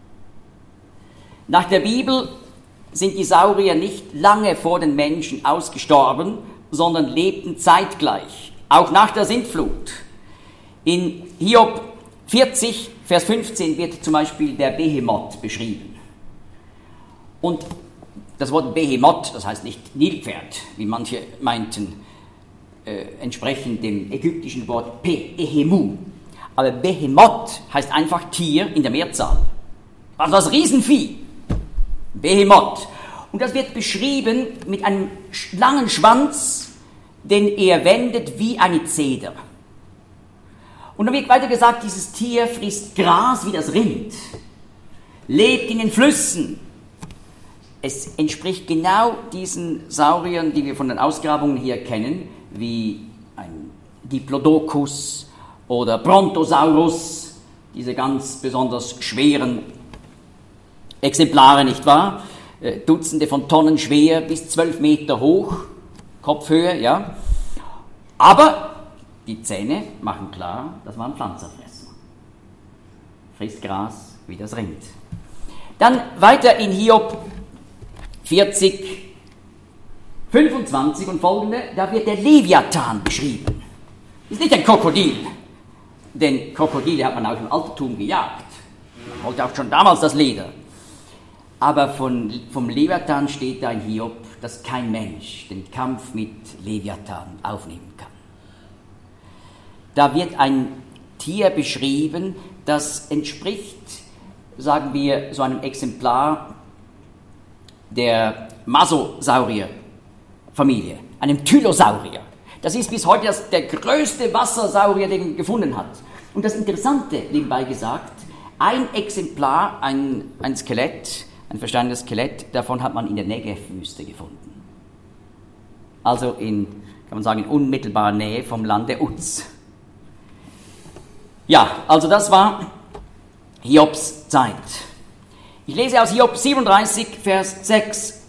[SPEAKER 1] Nach der Bibel sind die Saurier nicht lange vor den Menschen ausgestorben, sondern lebten zeitgleich, auch nach der Sintflut. In Hiob vierzig, Vers fünfzehn wird zum Beispiel der Behemoth beschrieben. Und das Wort Behemoth, das heißt nicht Nilpferd, wie manche meinten, äh, entsprechend dem ägyptischen Wort Behemu. Aber Behemoth heißt einfach Tier in der Mehrzahl. Also das Riesenvieh. Behemoth. Und das wird beschrieben mit einem langen Schwanz, den er wendet wie eine Zeder. Und dann wird weiter gesagt, dieses Tier frisst Gras wie das Rind, lebt in den Flüssen. Es entspricht genau diesen Sauriern, die wir von den Ausgrabungen hier kennen, wie ein Diplodocus oder Brontosaurus, diese ganz besonders schweren Exemplare, nicht wahr? Dutzende von Tonnen schwer, bis zwölf Meter hoch, Kopfhöhe, ja. Aber die Zähne machen klar, das waren Pflanzenfresser. Frisst Gras wie das Rind. Dann weiter in Hiob vierzig, fünfundzwanzig und folgende, da wird der Leviathan beschrieben. Ist nicht ein Krokodil, denn Krokodile hat man auch im Altertum gejagt. Man wollte auch schon damals das Leder. Aber von, vom Leviathan steht da in Hiob, dass kein Mensch den Kampf mit Leviathan aufnehmen kann. Da wird ein Tier beschrieben, das entspricht, sagen wir, so einem Exemplar der Masosaurier-Familie, einem Tylosaurier. Das ist bis heute das, der größte Wassersaurier, den man gefunden hat. Und das Interessante, nebenbei gesagt, ein Exemplar, ein, ein Skelett, ein versteinertes Skelett, davon hat man in der Negev-Wüste gefunden. Also in, kann man sagen, in unmittelbarer Nähe vom Land der Uz. Ja, also das war Hiobs Zeit. Ich lese aus Hiob siebenunddreißig, Vers sechs.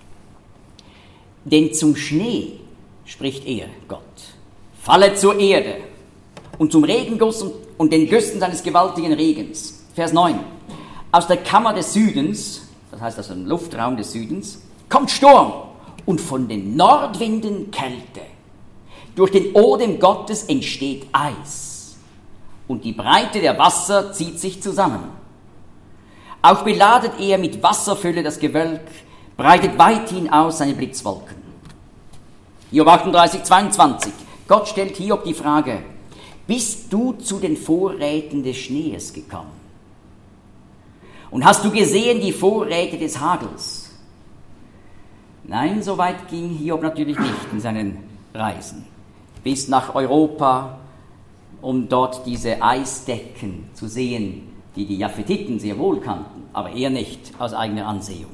[SPEAKER 1] Denn zum Schnee spricht er, Gott, falle zur Erde und zum Regenguss und, und den Güssen seines gewaltigen Regens. Vers neun. Aus der Kammer des Südens, das heißt aus dem Luftraum des Südens, kommt Sturm und von den Nordwinden Kälte. Durch den Odem Gottes entsteht Eis und die Breite der Wasser zieht sich zusammen. Auch beladet er mit Wasserfülle das Gewölk, breitet weithin aus seine Blitzwolken. Hiob achtunddreißig, zweiundzwanzig. Gott stellt Hiob die Frage, bist du zu den Vorräten des Schnees gekommen? Und hast du gesehen die Vorräte des Hagels? Nein, so weit ging Hiob natürlich nicht in seinen Reisen. Bis nach Europa, um dort diese Eisdecken zu sehen, die die Japhetiten sehr wohl kannten, aber er nicht aus eigener Ansehung.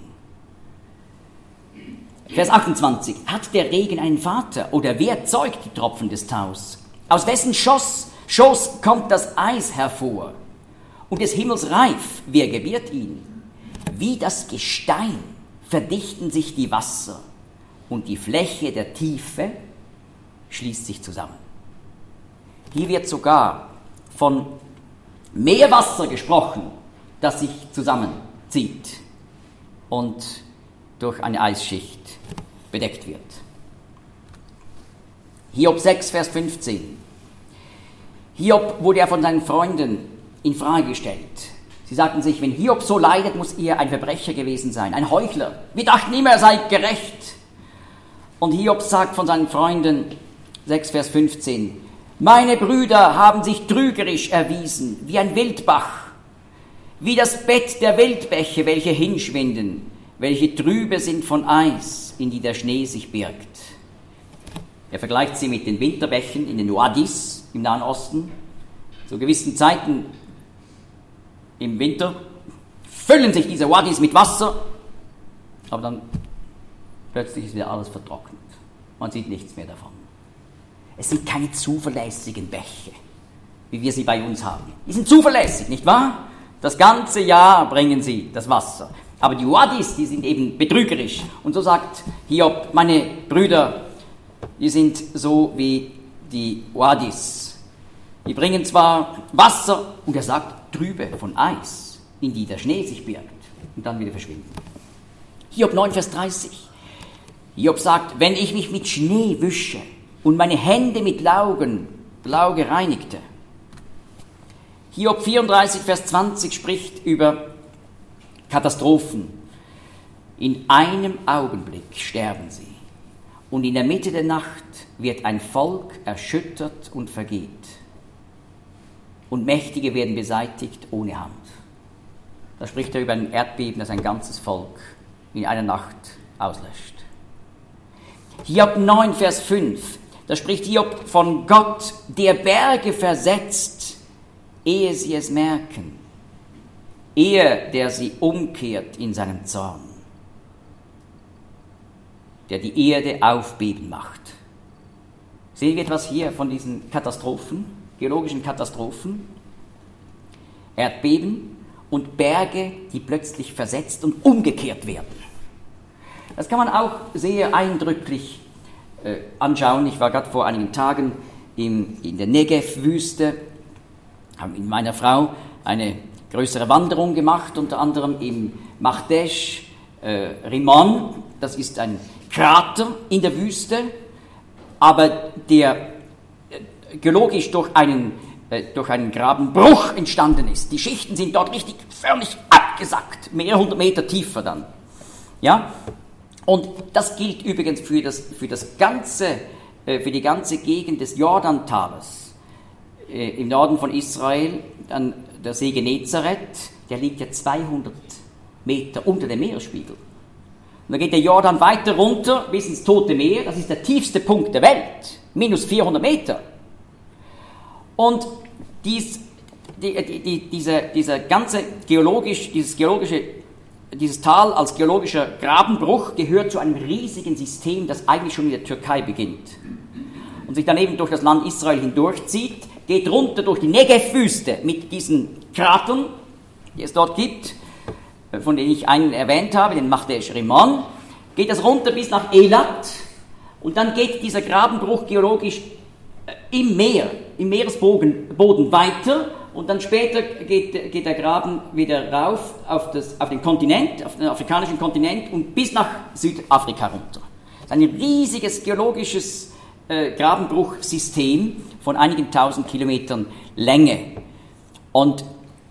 [SPEAKER 1] Vers achtundzwanzig. Hat der Regen einen Vater oder wer zeugt die Tropfen des Taus? Aus wessen Schoß, Schoß kommt das Eis hervor? Und des Himmels reif, wer gebiert ihn? Wie das Gestein verdichten sich die Wasser und die Fläche der Tiefe schließt sich zusammen. Hier wird sogar von Meerwasser gesprochen, das sich zusammenzieht und durch eine Eisschicht bedeckt wird. Hiob sechs, Vers fünfzehn. Hiob wurde ja von seinen Freunden in Frage gestellt. Sie sagten sich, wenn Hiob so leidet, muss er ein Verbrecher gewesen sein, ein Heuchler. Wir dachten immer, er sei gerecht. Und Hiob sagt von seinen Freunden, sechs, Vers fünfzehn, meine Brüder haben sich trügerisch erwiesen, wie ein Wildbach, wie das Bett der Wildbäche, welche hinschwinden, welche trübe sind von Eis, in die der Schnee sich birgt. Er vergleicht sie mit den Winterbächen in den Wadis im Nahen Osten. Zu gewissen Zeiten im Winter füllen sich diese Wadis mit Wasser, aber dann plötzlich ist wieder alles vertrocknet. Man sieht nichts mehr davon. Es sind keine zuverlässigen Bäche, wie wir sie bei uns haben. Die sind zuverlässig, nicht wahr? Das ganze Jahr bringen sie das Wasser. Aber die Wadis, die sind eben betrügerisch. Und so sagt Hiob, meine Brüder, die sind so wie die Wadis. Die bringen zwar Wasser, und er sagt, trübe von Eis, in die der Schnee sich birgt, und dann wieder verschwinden. Hiob neun, Vers dreißig. Hiob sagt, wenn ich mich mit Schnee wische und meine Hände mit Laugen, Lauge reinigte. Hiob vierunddreißig, Vers zwanzig spricht über Katastrophen. In einem Augenblick sterben sie, und in der Mitte der Nacht wird ein Volk erschüttert und vergeht, und Mächtige werden beseitigt ohne Hand. Da spricht er über ein Erdbeben, das ein ganzes Volk in einer Nacht auslöscht. Hiob neun, Vers fünf, da spricht Hiob von Gott, der Berge versetzt, ehe sie es merken, er, der sie umkehrt in seinem Zorn, der die Erde aufbeben macht. Sehen wir etwas hier von diesen Katastrophen, geologischen Katastrophen? Erdbeben und Berge, die plötzlich versetzt und umgekehrt werden. Das kann man auch sehr eindrücklich äh, anschauen. Ich war gerade vor einigen Tagen im, in der Negev-Wüste, haben mit meiner Frau eine größere Wanderung gemacht, unter anderem im Mahdesh äh, Rimon. Das ist ein Krater in der Wüste, aber der äh, geologisch durch einen, äh, durch einen Grabenbruch entstanden ist. Die Schichten sind dort richtig förmlich abgesackt, mehrere hundert Meter tiefer dann. Ja? Und das gilt übrigens für das, für das ganze, äh, für die ganze Gegend des Jordantales äh, im Norden von Israel, dann der See Genezareth, der liegt ja zweihundert Meter unter dem Meeresspiegel. Und dann geht der Jordan weiter runter bis ins Tote Meer, das ist der tiefste Punkt der Welt, minus vierhundert Meter. Und dies, die, die, diese, dieser ganze geologisch, dieses geologische Dieses Tal als geologischer Grabenbruch gehört zu einem riesigen System, das eigentlich schon in der Türkei beginnt und sich dann eben durch das Land Israel hindurchzieht, geht runter durch die Negev-Wüste mit diesen Kratern, die es dort gibt, von denen ich einen erwähnt habe, den Mahdesh Rimon, geht das runter bis nach Elat und dann geht dieser Grabenbruch geologisch im Meer, im Meeresboden Boden weiter. Und dann später geht, geht der Graben wieder rauf auf, das, auf den Kontinent, auf den afrikanischen Kontinent und bis nach Südafrika runter. Das ist ein riesiges geologisches äh, Grabenbruchsystem von einigen tausend Kilometern Länge. Und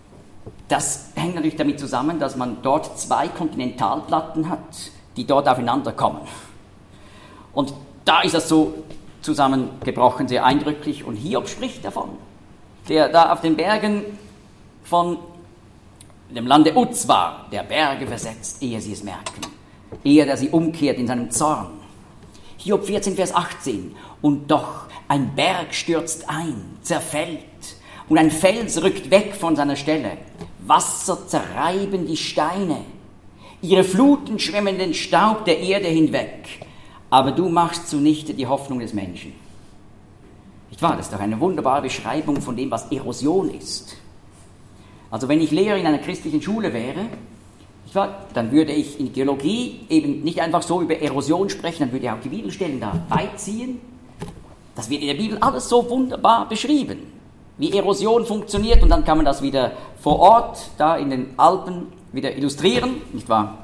[SPEAKER 1] das hängt natürlich damit zusammen, dass man dort zwei Kontinentalplatten hat, die dort aufeinander kommen. Und da ist das so zusammengebrochen, sehr eindrücklich. Und Hiob spricht davon, der da auf den Bergen von dem Lande Uz war, der Berge versetzt, ehe sie es merken, ehe der sie umkehrt in seinem Zorn. Hiob vierzehn, Vers achtzehn, und doch ein Berg stürzt ein, zerfällt, und ein Fels rückt weg von seiner Stelle. Wasser zerreiben die Steine, ihre Fluten schwemmen den Staub der Erde hinweg, aber du machst zunichte die Hoffnung des Menschen. Nicht wahr? Das ist doch eine wunderbare Beschreibung von dem, was Erosion ist. Also wenn ich Lehrer in einer christlichen Schule wäre, nicht wahr, dann würde ich in Geologie eben nicht einfach so über Erosion sprechen, dann würde ich auch die Bibelstellen da beiziehen. Das wird in der Bibel alles so wunderbar beschrieben, wie Erosion funktioniert, und dann kann man das wieder vor Ort, da in den Alpen, wieder illustrieren, nicht wahr?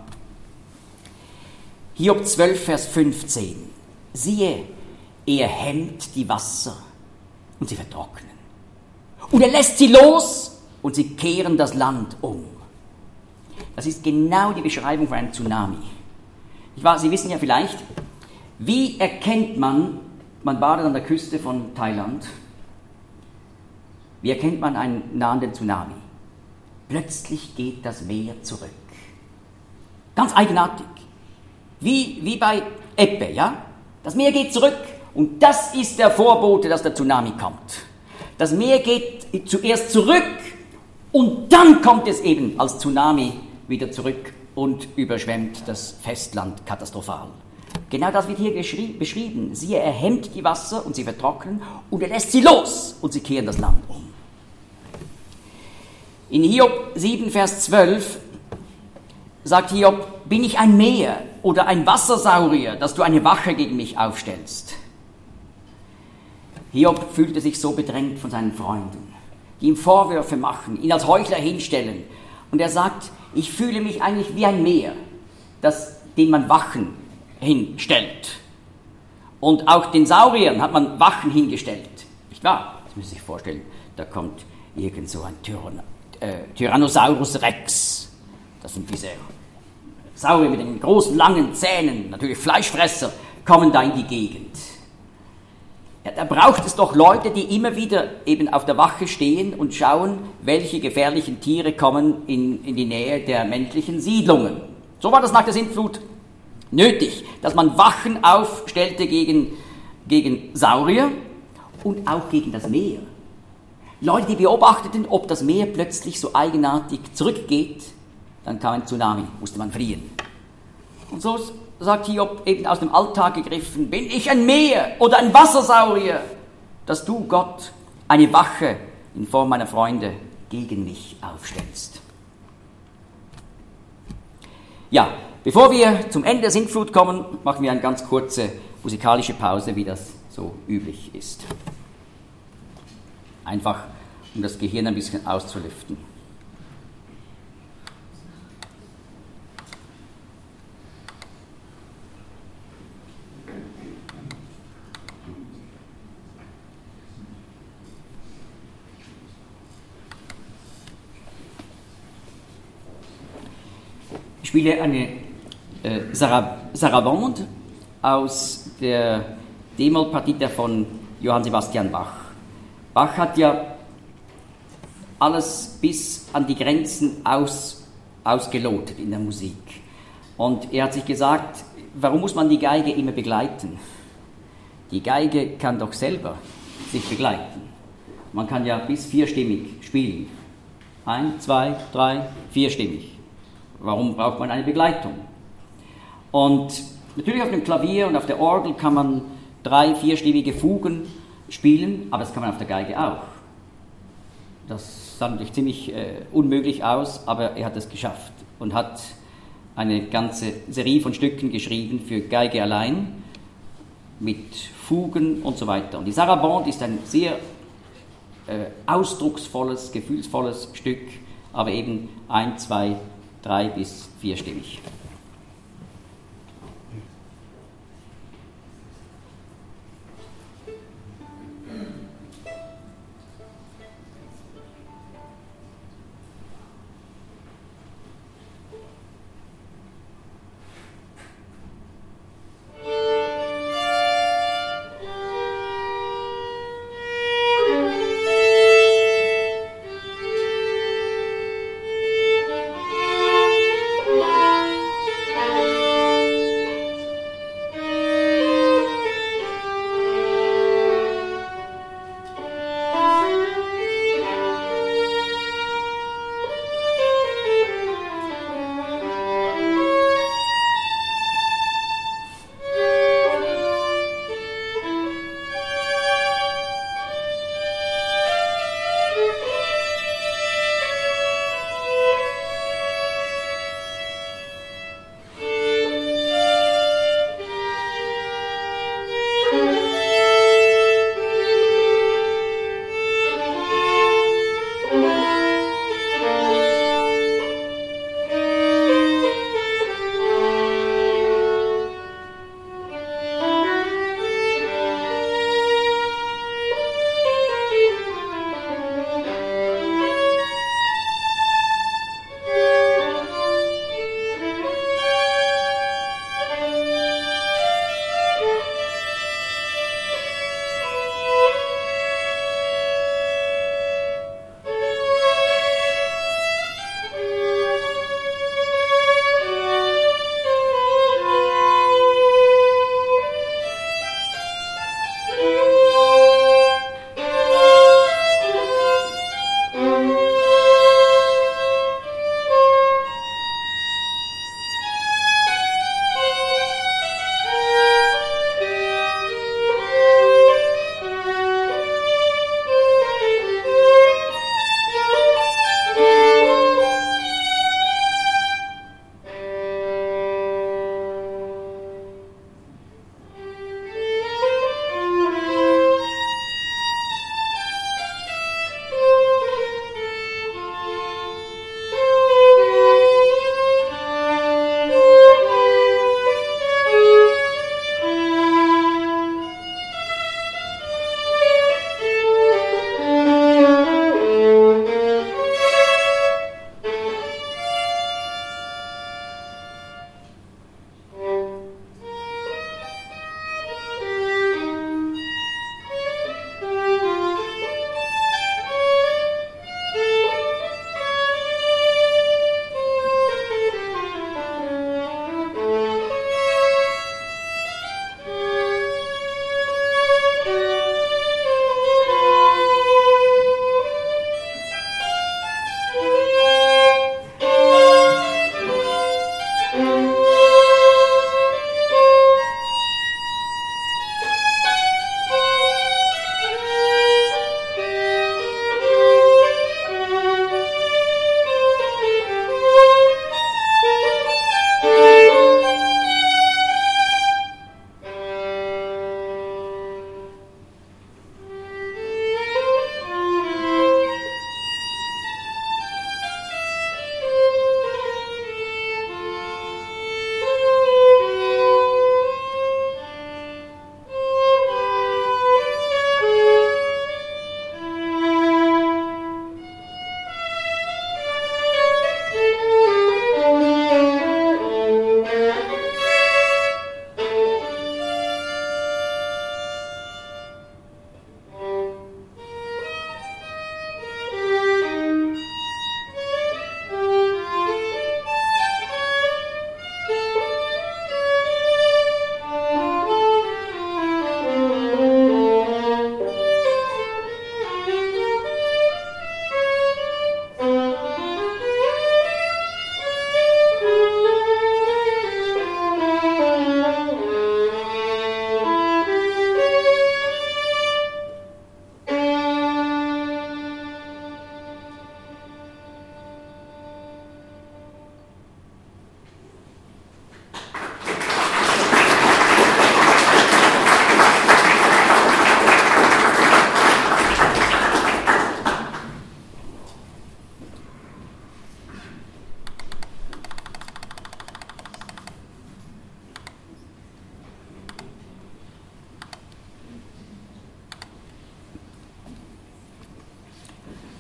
[SPEAKER 1] Hiob zwölf, Vers fünfzehn. Siehe, er hemmt die Wasser und sie vertrocknen. Und er lässt sie los und sie kehren das Land um. Das ist genau die Beschreibung von einem Tsunami. Ich weiß, Sie wissen ja vielleicht, wie erkennt man, man badet an der Küste von Thailand, wie erkennt man einen nahenden Tsunami? Plötzlich geht das Meer zurück. Ganz eigenartig. Wie, wie bei Ebbe, ja? Das Meer geht zurück und das ist der Vorbote, dass der Tsunami kommt. Das Meer geht zuerst zurück und dann kommt es eben als Tsunami wieder zurück und überschwemmt das Festland katastrophal. Genau das wird hier beschrieben. Siehe, er hemmt die Wasser und sie vertrocknen und er lässt sie los und sie kehren das Land um. In Hiob sieben, Vers zwölf sagt Hiob, bin ich ein Meer oder ein Wassersaurier, dass du eine Wache gegen mich aufstellst? Hiob fühlte sich so bedrängt von seinen Freunden, die ihm Vorwürfe machen, ihn als Heuchler hinstellen. Und er sagt, ich fühle mich eigentlich wie ein Meer, das, dem man Wachen hinstellt. Und auch den Sauriern hat man Wachen hingestellt. Nicht wahr? Das müssen Sie sich vorstellen, da kommt irgend so ein Tyrann, äh, Tyrannosaurus Rex. Das sind diese Saurier mit den großen, langen Zähnen, natürlich Fleischfresser, kommen da in die Gegend. Ja, da braucht es doch Leute, die immer wieder eben auf der Wache stehen und schauen, welche gefährlichen Tiere kommen in, in die Nähe der menschlichen Siedlungen. So war das nach der Sintflut nötig, dass man Wachen aufstellte gegen, gegen Saurier und auch gegen das Meer. Leute, die beobachteten, ob das Meer plötzlich so eigenartig zurückgeht, dann kam ein Tsunami, musste man fliehen. Und so sagt Hiob eben aus dem Alltag gegriffen, bin ich ein Meer oder ein Wassersaurier, dass du, Gott, eine Wache in Form meiner Freunde gegen mich aufstellst. Ja, bevor wir zum Ende der Sintflut kommen, machen wir eine ganz kurze musikalische Pause, wie das so üblich ist. Einfach, um das Gehirn ein bisschen auszulüften. Ich spiele eine äh, Sarabande aus der D-Moll-Partita von Johann Sebastian Bach. Bach hat ja alles bis an die Grenzen aus, ausgelotet in der Musik. Und er hat sich gesagt, warum muss man die Geige immer begleiten? Die Geige kann doch selber sich begleiten. Man kann ja bis vierstimmig spielen. Ein, zwei, drei, vierstimmig. Warum braucht man eine Begleitung? Und natürlich auf dem Klavier und auf der Orgel kann man drei, vierstimmige Fugen spielen, aber das kann man auf der Geige auch. Das sah natürlich ziemlich äh, unmöglich aus, aber er hat es geschafft und hat eine ganze Serie von Stücken geschrieben für Geige allein, mit Fugen und so weiter. Und die Sarabande ist ein sehr äh, ausdrucksvolles, gefühlsvolles Stück, aber eben ein, zwei, drei bis vierstimmig.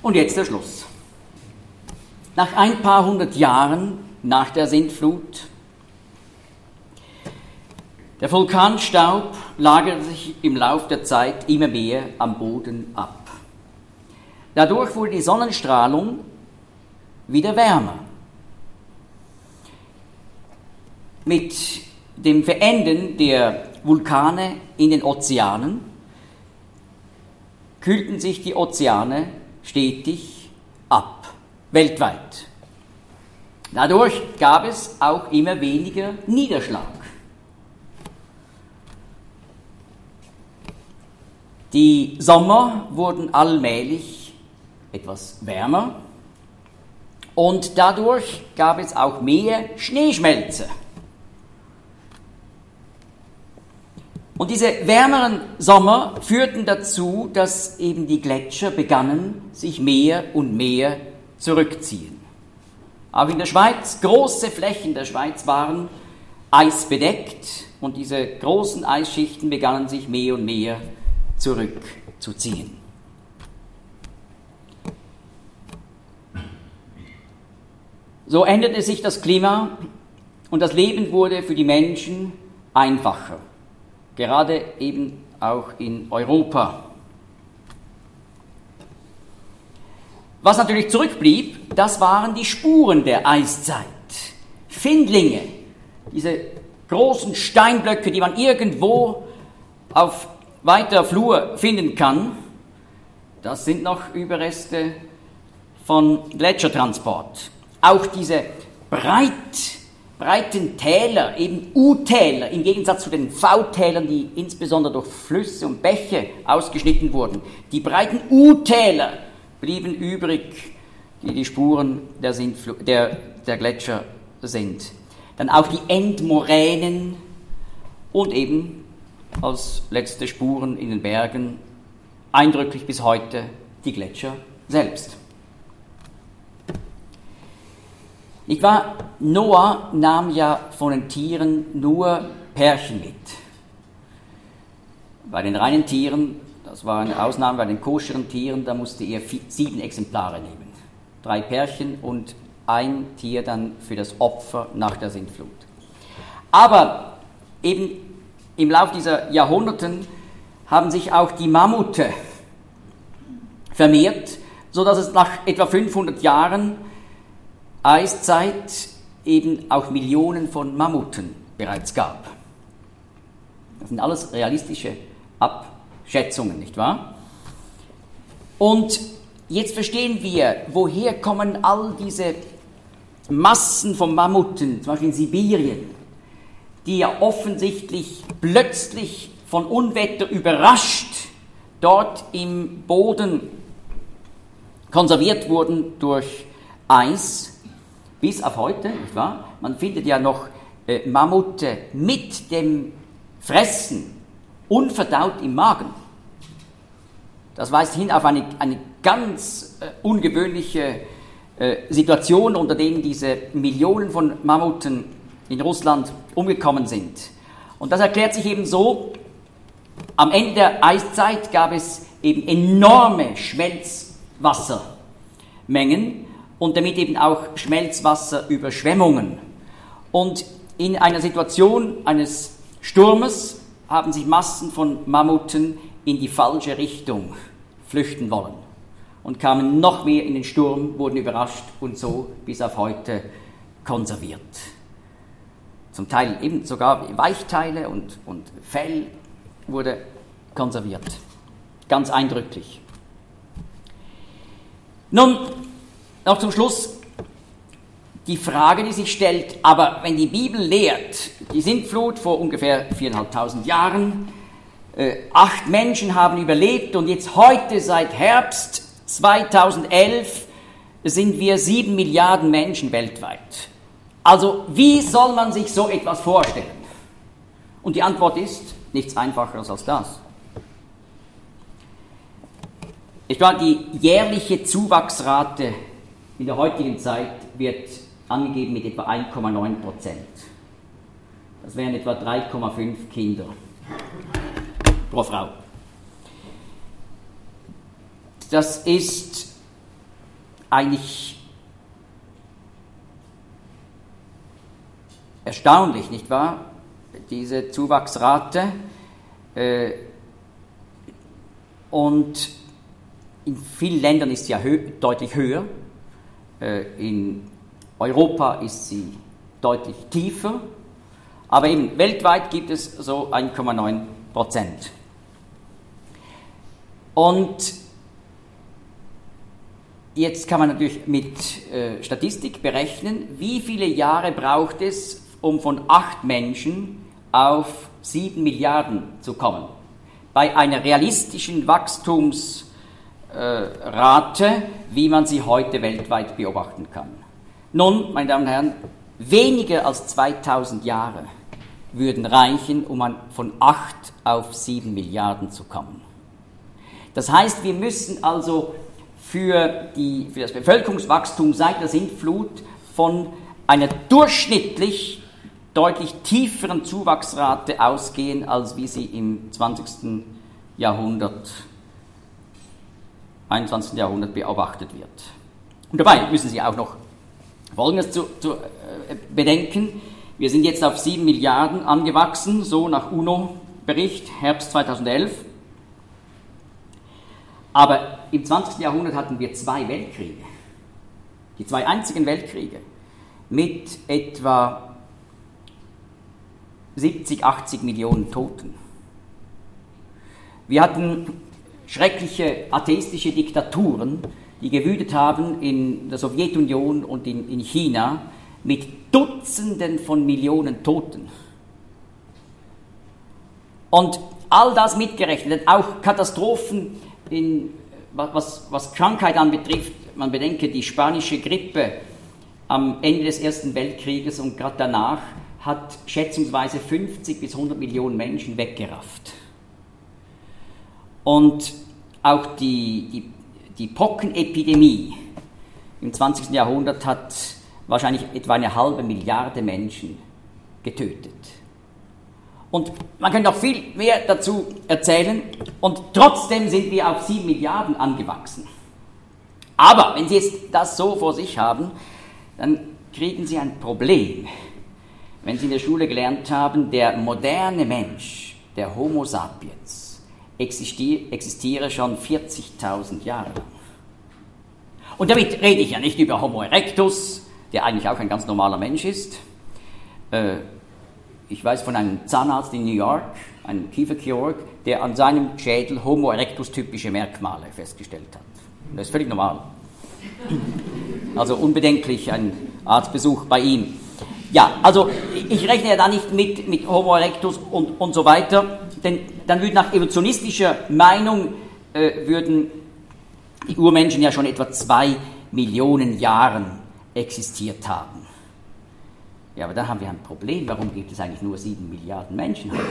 [SPEAKER 1] Und jetzt der Schluss. Nach ein paar hundert Jahren nach der Sintflut, der Vulkanstaub lagerte sich im Lauf der Zeit immer mehr am Boden ab. Dadurch wurde die Sonnenstrahlung wieder wärmer. Mit dem Verenden der Vulkane in den Ozeanen kühlten sich die Ozeane stetig ab, weltweit. Dadurch gab es auch immer weniger Niederschlag. Die Sommer wurden allmählich etwas wärmer und dadurch gab es auch mehr Schneeschmelze. Und diese wärmeren Sommer führten dazu, dass eben die Gletscher begannen, sich mehr und mehr zurückziehen. Auch in der Schweiz, große Flächen der Schweiz waren eisbedeckt und diese großen Eisschichten begannen sich mehr und mehr zurückzuziehen. So änderte sich das Klima und das Leben wurde für die Menschen einfacher. Gerade eben auch in Europa. Was natürlich zurückblieb, das waren die Spuren der Eiszeit. Findlinge, diese großen Steinblöcke, die man irgendwo auf weiter Flur finden kann, das sind noch Überreste von Gletschertransport. Auch diese breit breiten Täler, eben U-Täler, im Gegensatz zu den V-Tälern, die insbesondere durch Flüsse und Bäche ausgeschnitten wurden. Die breiten U-Täler blieben übrig, die die Spuren der, Sintfl- der, der Gletscher sind. Dann auch die Endmoränen und eben als letzte Spuren in den Bergen, eindrücklich bis heute, die Gletscher selbst. Nicht wahr? Noah nahm ja von den Tieren nur Pärchen mit. Bei den reinen Tieren, das war eine Ausnahme, bei den koscheren Tieren, da musste er vier, sieben Exemplare nehmen. Drei Pärchen und ein Tier dann für das Opfer nach der Sintflut. Aber eben im Laufe dieser Jahrhunderten haben sich auch die Mammute vermehrt, sodass es nach etwa fünfhundert Jahren Eiszeit eben auch Millionen von Mammuten bereits gab. Das sind alles realistische Abschätzungen, nicht wahr? Und jetzt verstehen wir, woher kommen all diese Massen von Mammuten, zum Beispiel in Sibirien, die ja offensichtlich plötzlich von Unwetter überrascht dort im Boden konserviert wurden durch Eis. Bis auf heute, nicht wahr? Man findet ja noch äh, Mammute mit dem Fressen unverdaut im Magen. Das weist hin auf eine, eine ganz äh, ungewöhnliche äh, Situation, unter denen diese Millionen von Mammuten in Russland umgekommen sind. Und das erklärt sich eben so, am Ende der Eiszeit gab es eben enorme Schmelzwassermengen, und damit eben auch Schmelzwasserüberschwemmungen. Und in einer Situation eines Sturmes haben sich Massen von Mammuten in die falsche Richtung flüchten wollen und kamen noch mehr in den Sturm, wurden überrascht und so bis auf heute konserviert. Zum Teil eben sogar Weichteile und, und Fell wurde konserviert. Ganz eindrücklich. Nun, noch zum Schluss die Frage, die sich stellt, aber wenn die Bibel lehrt, die Sintflut vor ungefähr viertausendfünfhundert Jahren, äh, acht Menschen haben überlebt und jetzt heute seit Herbst zweitausendelf sind wir sieben Milliarden Menschen weltweit. Also wie soll man sich so etwas vorstellen? Und die Antwort ist nichts Einfacheres als das. Ich glaube, die jährliche Zuwachsrate in der heutigen Zeit wird angegeben mit etwa eins Komma neun Prozent. Das wären etwa drei Komma fünf Kinder pro Frau. Das ist eigentlich erstaunlich, nicht wahr? Diese Zuwachsrate. Äh, und in vielen Ländern ist sie ja hö- deutlich höher. Äh, in Europa ist sie deutlich tiefer. Aber eben weltweit gibt es so eins Komma neun Prozent. Und jetzt kann man natürlich mit äh, Statistik berechnen, wie viele Jahre braucht es, um von acht Menschen auf sieben Milliarden zu kommen. Bei einer realistischen Wachstumsrate, äh, wie man sie heute weltweit beobachten kann. Nun, meine Damen und Herren, weniger als zweitausend Jahre würden reichen, um von acht auf sieben Milliarden zu kommen. Das heißt, wir müssen also für, die, für das Bevölkerungswachstum seit der Sintflut von einer durchschnittlich deutlich tieferen Zuwachsrate ausgehen, als wie sie im zwanzigsten Jahrhundert, einundzwanzigsten Jahrhundert beobachtet wird. Und dabei müssen Sie auch noch Folgendes zu, zu äh, bedenken. Wir sind jetzt auf sieben Milliarden angewachsen, so nach UNO-Bericht, Herbst zweitausendelf. Aber im zwanzigsten Jahrhundert hatten wir zwei Weltkriege, die zwei einzigen Weltkriege, mit etwa siebzig, achtzig Millionen Toten. Wir hatten schreckliche atheistische Diktaturen, die gewütet haben in der Sowjetunion und in, in China mit Dutzenden von Millionen Toten. Und all das mitgerechnet, auch Katastrophen, in, was, was Krankheit anbetrifft, man bedenke die spanische Grippe am Ende des Ersten Weltkrieges und gerade danach, hat schätzungsweise fünfzig bis hundert Millionen Menschen weggerafft. Und auch die, die, die Pockenepidemie im zwanzigsten Jahrhundert hat wahrscheinlich etwa eine halbe Milliarde Menschen getötet. Und man könnte noch viel mehr dazu erzählen und trotzdem sind wir auf sieben Milliarden angewachsen. Aber wenn Sie jetzt das so vor sich haben, dann kriegen Sie ein Problem. Wenn Sie in der Schule gelernt haben, der moderne Mensch, der Homo sapiens, existier, existiere schon vierzigtausend Jahre lang. Und damit rede ich ja nicht über Homo erectus, der eigentlich auch ein ganz normaler Mensch ist. Äh, ich weiß von einem Zahnarzt in New York, einem Kieferchirurg, der an seinem Schädel Homo erectus typische Merkmale festgestellt hat. Das ist völlig normal. Also unbedenklich ein Arztbesuch bei ihm. Ja, also ich rechne ja da nicht mit, mit Homo erectus und, und so weiter, denn dann würde nach evolutionistischer Meinung äh, würden die Urmenschen ja schon etwa zwei Millionen Jahren existiert haben. Ja, aber da haben wir ein Problem. Warum gibt es eigentlich nur sieben Milliarden Menschen heute?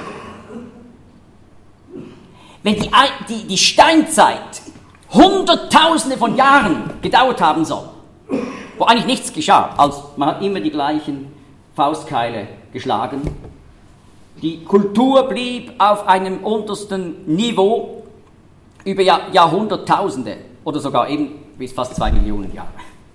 [SPEAKER 1] Wenn die, die, die Steinzeit Hunderttausende von Jahren gedauert haben soll, wo eigentlich nichts geschah, also man hat immer die gleichen Faustkeile geschlagen, die Kultur blieb auf einem untersten Niveau über Jahr, Jahrhunderttausende oder sogar eben bis fast zwei Millionen Jahre.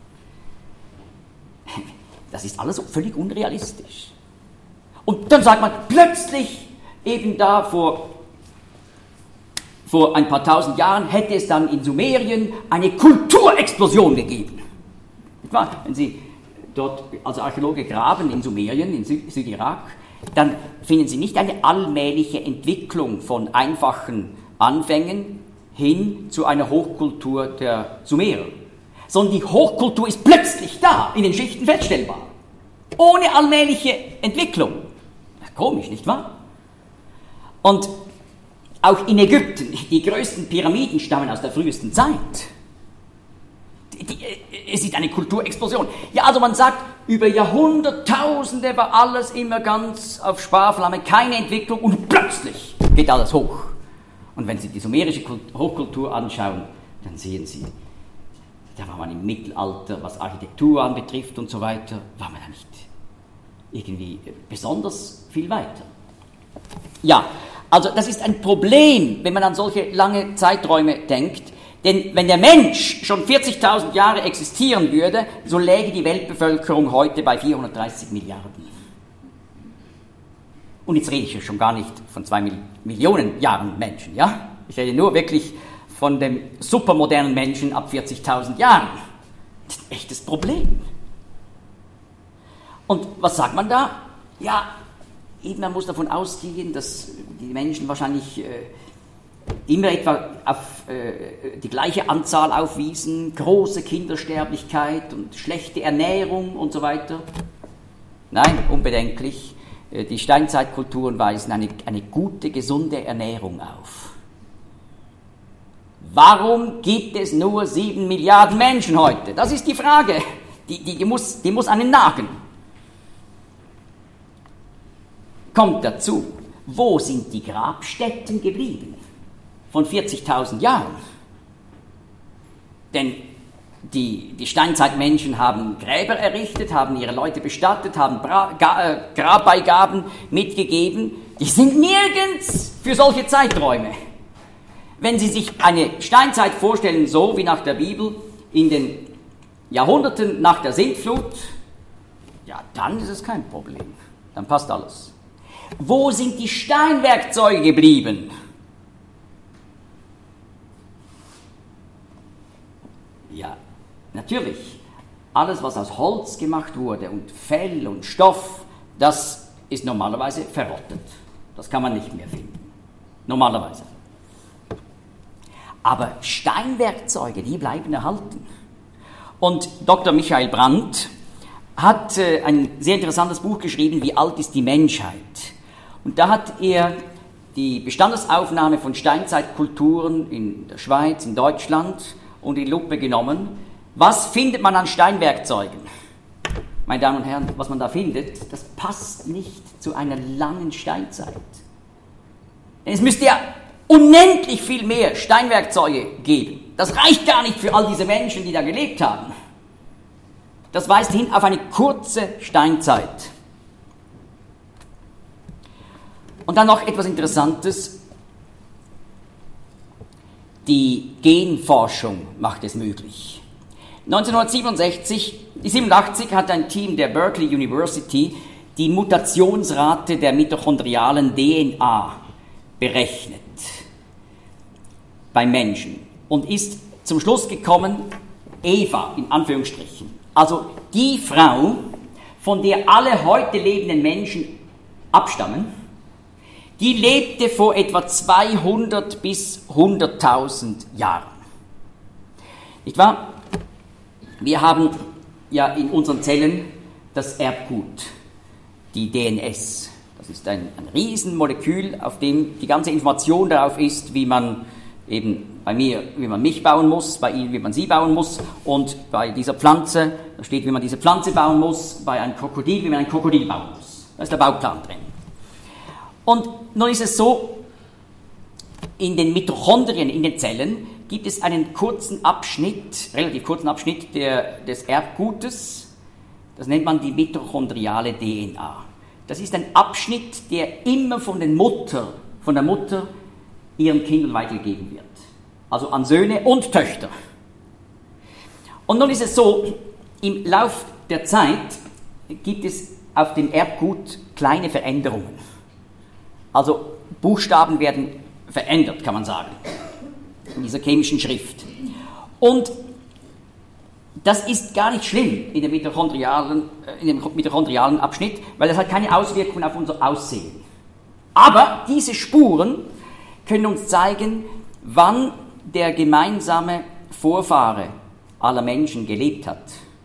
[SPEAKER 1] Das ist alles völlig unrealistisch. Und dann sagt man plötzlich, eben da vor, vor ein paar tausend Jahren, hätte es dann in Sumerien eine Kulturexplosion gegeben. Wenn Sie dort als Archäologe graben in Sumerien, in Süd- Südirak, dann finden Sie nicht eine allmähliche Entwicklung von einfachen Anfängen hin zu einer Hochkultur der Sumerer, sondern die Hochkultur ist plötzlich da, in den Schichten feststellbar, ohne allmähliche Entwicklung. Komisch, nicht wahr? Und auch in Ägypten, die größten Pyramiden stammen aus der frühesten Zeit. Die, die, es ist eine Kulturexplosion. Ja, also man sagt, über Jahrhunderttausende war alles immer ganz auf Sparflamme, keine Entwicklung und plötzlich geht alles hoch. Und wenn Sie die sumerische Hochkultur anschauen, dann sehen Sie, da war man im Mittelalter, was Architektur anbetrifft und so weiter, war man da nicht irgendwie besonders viel weiter. Ja, also das ist ein Problem, wenn man an solche lange Zeiträume denkt, Denn wenn der Mensch schon vierzigtausend Jahre existieren würde, so läge die Weltbevölkerung heute bei vierhundertdreißig Milliarden. Und jetzt rede ich ja schon gar nicht von zwei Millionen Jahren Menschen, ja? Ich rede nur wirklich von dem supermodernen Menschen ab vierzigtausend Jahren. Das ist ein echtes Problem. Und was sagt man da? Ja, eben man muss davon ausgehen, dass die Menschen wahrscheinlich äh, immer etwa auf äh, die gleiche Anzahl aufwiesen, große Kindersterblichkeit und schlechte Ernährung und so weiter. Nein, unbedenklich. Äh, die Steinzeitkulturen weisen eine, eine gute, gesunde Ernährung auf. Warum gibt es nur sieben Milliarden Menschen heute? Das ist die Frage. Die, die, die, muss, die muss einen nagen. Kommt dazu, wo sind die Grabstätten geblieben? Von vierzigtausend Jahren. Denn die, die Steinzeitmenschen haben Gräber errichtet, haben ihre Leute bestattet, haben Bra- Ga- äh, Grabbeigaben mitgegeben. Die sind nirgends für solche Zeiträume. Wenn Sie sich eine Steinzeit vorstellen, so wie nach der Bibel, in den Jahrhunderten nach der Sintflut, ja, dann ist es kein Problem. Dann passt alles. Wo sind die Steinwerkzeuge geblieben? Ja, natürlich. Alles, was aus Holz gemacht wurde und Fell und Stoff, das ist normalerweise verrottet. Das kann man nicht mehr finden. Normalerweise. Aber Steinwerkzeuge, die bleiben erhalten. Und Doktor Michael Brandt hat äh, ein sehr interessantes Buch geschrieben, Wie alt ist die Menschheit? Und da hat er die Bestandesaufnahme von Steinzeitkulturen in der Schweiz, in Deutschland unter die Lupe genommen. Was findet man an Steinwerkzeugen? Meine Damen und Herren, was man da findet, das passt nicht zu einer langen Steinzeit. Denn es müsste ja unendlich viel mehr Steinwerkzeuge geben. Das reicht gar nicht für all diese Menschen, die da gelebt haben. Das weist hin auf eine kurze Steinzeit. Und dann noch etwas Interessantes. Die Genforschung macht es möglich. neunzehnhundertsiebenundsechzig, siebenundachtzig hat ein Team der Berkeley University die Mutationsrate der mitochondrialen D N A berechnet beim Menschen und ist zum Schluss gekommen, Eva in Anführungsstrichen, also die Frau, von der alle heute lebenden Menschen abstammen, die lebte vor etwa zweihundert bis hunderttausend Jahren. Nicht wahr? Wir haben ja in unseren Zellen das Erbgut, die D N S. Das ist ein, ein Riesenmolekül, auf dem die ganze Information darauf ist, wie man eben bei mir, wie man mich bauen muss, bei Ihnen, wie man Sie bauen muss, und bei dieser Pflanze, da steht, wie man diese Pflanze bauen muss, bei einem Krokodil, wie man ein Krokodil bauen muss. Da ist der Bauplan drin. Und nun ist es so, in den Mitochondrien, in den Zellen, gibt es einen kurzen Abschnitt, relativ kurzen Abschnitt der, des Erbgutes, das nennt man die mitochondriale D N A. Das ist ein Abschnitt, der immer von, den Mutter, von der Mutter ihren Kindern weitergegeben wird. Also an Söhne und Töchter. Und nun ist es so, im Lauf der Zeit gibt es auf dem Erbgut kleine Veränderungen. Also Buchstaben werden verändert, kann man sagen, in dieser chemischen Schrift. Und das ist gar nicht schlimm in, der mitochondrialen, in dem mitochondrialen Abschnitt, weil das hat keine Auswirkungen auf unser Aussehen. Aber diese Spuren können uns zeigen, wann der gemeinsame Vorfahre aller Menschen gelebt hat.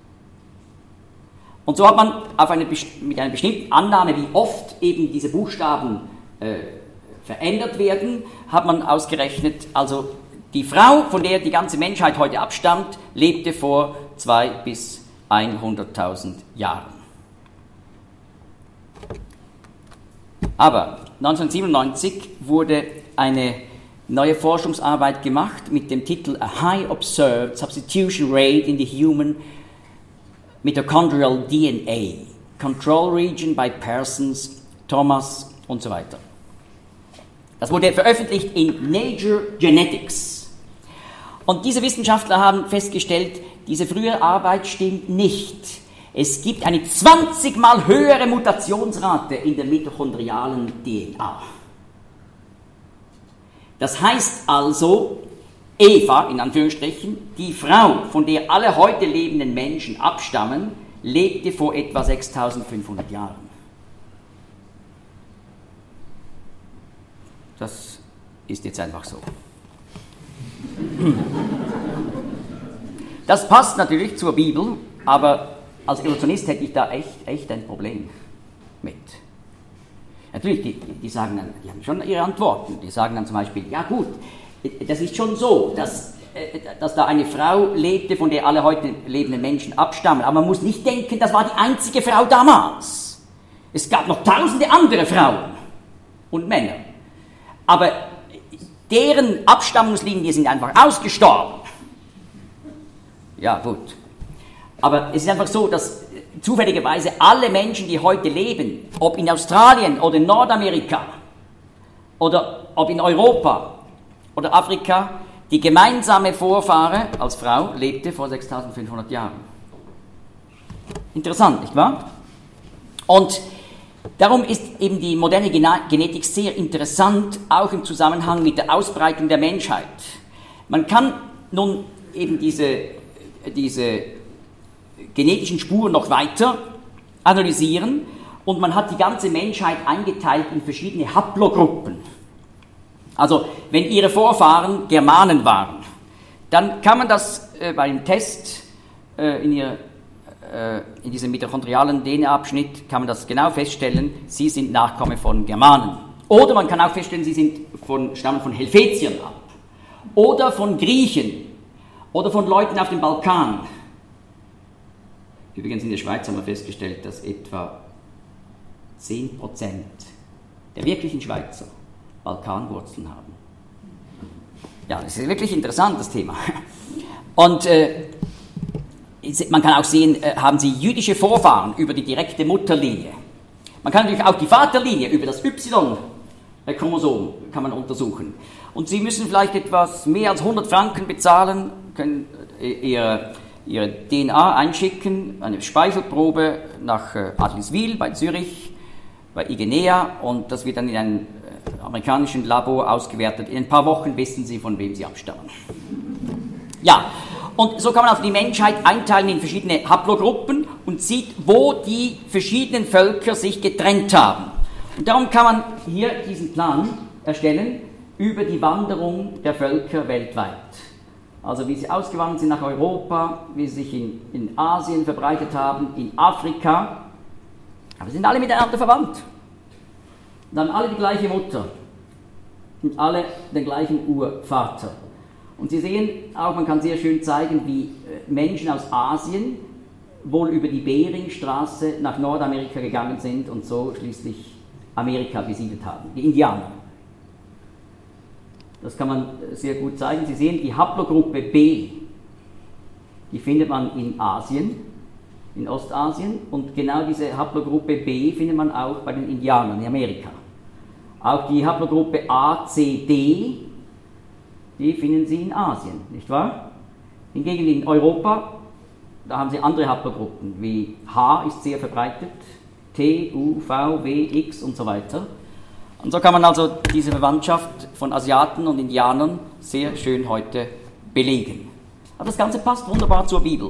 [SPEAKER 1] Und so hat man auf eine, mit einer bestimmten Annahme, wie oft eben diese Buchstaben äh, verändert werden, hat man ausgerechnet, also die Frau, von der die ganze Menschheit heute abstammt, lebte vor zweihunderttausend bis hunderttausend Jahren. Aber neunzehnhundertsiebenundneunzig wurde eine neue Forschungsarbeit gemacht mit dem Titel A High Observed Substitution Rate in the Human Mitochondrial D N A, Control Region by Parsons, Thomas und so weiter. Das wurde veröffentlicht in Nature Genetics. Und diese Wissenschaftler haben festgestellt, diese frühe Arbeit stimmt nicht. Es gibt eine zwanzig Mal höhere Mutationsrate in der mitochondrialen D N A. Das heißt also, Eva, in Anführungsstrichen, die Frau, von der alle heute lebenden Menschen abstammen, lebte vor etwa sechstausendfünfhundert Jahren. Das ist jetzt einfach so. Das passt natürlich zur Bibel, aber als Evolutionist hätte ich da echt, echt ein Problem mit. Natürlich, die, die sagen dann, die haben schon ihre Antworten. Die sagen dann zum Beispiel, ja gut, das ist schon so, dass, dass da eine Frau lebte, von der alle heute lebenden Menschen abstammen. Aber man muss nicht denken, das war die einzige Frau damals. Es gab noch tausende andere Frauen und Männer. Aber deren Abstammungslinien sind einfach ausgestorben. Ja, gut. Aber es ist einfach so, dass zufälligerweise alle Menschen, die heute leben, ob in Australien oder in Nordamerika oder ob in Europa oder Afrika, die gemeinsame Vorfahre als Frau lebte vor sechstausendfünfhundert Jahren. Interessant, nicht wahr? Und darum ist eben die moderne Genetik sehr interessant, auch im Zusammenhang mit der Ausbreitung der Menschheit. Man kann nun eben diese, diese genetischen Spuren noch weiter analysieren und man hat die ganze Menschheit eingeteilt in verschiedene Haplogruppen. Also, wenn ihre Vorfahren Germanen waren, dann kann man das äh, beim Test äh, in, ihr, äh, in diesem mitochondrialen D N A-Abschnitt kann man das genau feststellen, sie sind Nachkomme von Germanen. Oder man kann auch feststellen, sie sind von, stammen von Helvetiern ab. Oder von Griechen. Oder von Leuten auf dem Balkan. Übrigens in der Schweiz haben wir festgestellt, dass etwa zehn Prozent der wirklichen Schweizer Balkanwurzeln haben. Ja, das ist wirklich interessant, das Thema. Und äh, man kann auch sehen, äh, haben sie jüdische Vorfahren über die direkte Mutterlinie. Man kann natürlich auch die Vaterlinie über das Y-Chromosom kann man untersuchen. Und Sie müssen vielleicht etwas mehr als hundert Franken bezahlen, können äh, Ihre, ihre D N A einschicken, eine Speichelprobe nach äh, Adliswil bei Zürich, bei Igenea, und das wird dann in einem amerikanischen Labor ausgewertet. In ein paar Wochen wissen Sie, von wem Sie abstammen. Ja, und so kann man also die Menschheit einteilen in verschiedene Haplogruppen und sieht, wo die verschiedenen Völker sich getrennt haben. Und darum kann man hier diesen Plan erstellen über die Wanderung der Völker weltweit. Also wie sie ausgewandert sind nach Europa, wie sie sich in, in Asien verbreitet haben, in Afrika. Aber sie sind alle miteinander verwandt. Und dann alle die gleiche Mutter und alle den gleichen Urvater. Und Sie sehen auch, man kann sehr schön zeigen, wie Menschen aus Asien wohl über die Beringstraße nach Nordamerika gegangen sind und so schließlich Amerika besiedelt haben, die Indianer. Das kann man sehr gut zeigen. Sie sehen, die Haplogruppe B, die findet man in Asien, in Ostasien, und genau diese Haplogruppe B findet man auch bei den Indianern in Amerika. Auch die Haplogruppe A C D, die finden Sie in Asien, nicht wahr? Hingegen in Europa, da haben Sie andere Haplogruppen, wie H ist sehr verbreitet, T, U, V, W, X und so weiter. Und so kann man also diese Verwandtschaft von Asiaten und Indianern sehr schön heute belegen. Aber das Ganze passt wunderbar zur Bibel.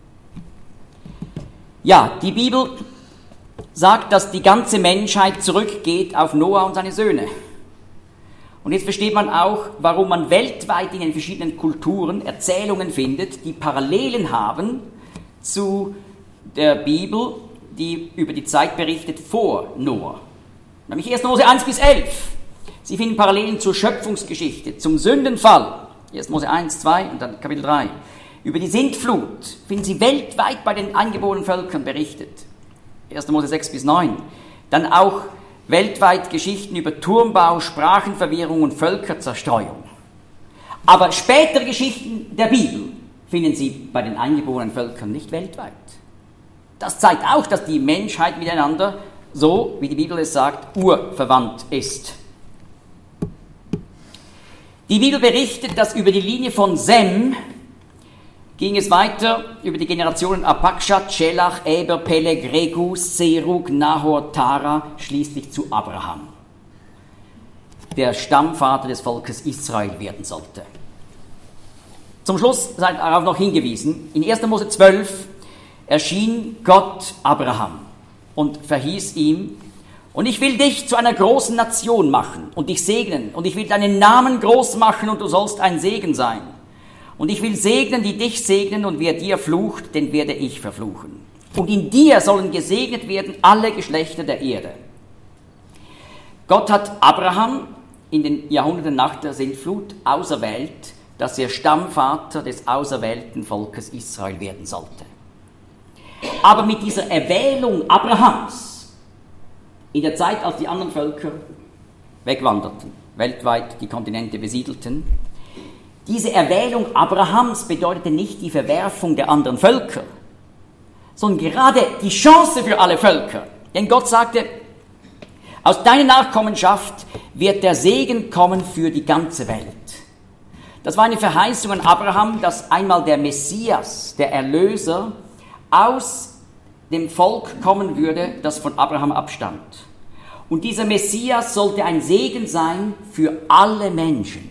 [SPEAKER 1] Ja, die Bibel sagt, dass die ganze Menschheit zurückgeht auf Noah und seine Söhne. Und jetzt versteht man auch, warum man weltweit in den verschiedenen Kulturen Erzählungen findet, die Parallelen haben zu der Bibel, die über die Zeit berichtet vor Noah. Nämlich erster Mose eins bis elf. Sie finden Parallelen zur Schöpfungsgeschichte, zum Sündenfall. erster Mose eins, zwei und dann Kapitel drei. Über die Sintflut finden Sie weltweit bei den eingeborenen Völkern berichtet. erster Mose sechs bis neun. Dann auch weltweit Geschichten über Turmbau, Sprachenverwirrung und Völkerzerstreuung. Aber spätere Geschichten der Bibel finden Sie bei den eingeborenen Völkern nicht weltweit. Das zeigt auch, dass die Menschheit miteinander, so wie die Bibel es sagt, urverwandt ist. Die Bibel berichtet, dass über die Linie von Sem ging es weiter über die Generationen Arpachshad, Schelach, Eber, Peleg, Regu, Serug, Nahor, Tara, schließlich zu Abraham, der Stammvater des Volkes Israel werden sollte. Zum Schluss sei darauf noch hingewiesen, in erster Mose zwölf erschien Gott Abraham und verhieß ihm: Und ich will dich zu einer großen Nation machen und dich segnen, und ich will deinen Namen groß machen und du sollst ein Segen sein. Und ich will segnen, die dich segnen, und wer dir flucht, den werde ich verfluchen. Und in dir sollen gesegnet werden alle Geschlechter der Erde. Gott hat Abraham in den Jahrhunderten nach der Sintflut auserwählt, dass er Stammvater des auserwählten Volkes Israel werden sollte. Aber mit dieser Erwählung Abrahams, in der Zeit, als die anderen Völker wegwanderten, weltweit die Kontinente besiedelten, diese Erwählung Abrahams bedeutete nicht die Verwerfung der anderen Völker, sondern gerade die Chance für alle Völker. Denn Gott sagte: Aus deiner Nachkommenschaft wird der Segen kommen für die ganze Welt. Das war eine Verheißung an Abraham, dass einmal der Messias, der Erlöser, aus dem Volk kommen würde, das von Abraham abstammt. Und dieser Messias sollte ein Segen sein für alle Menschen.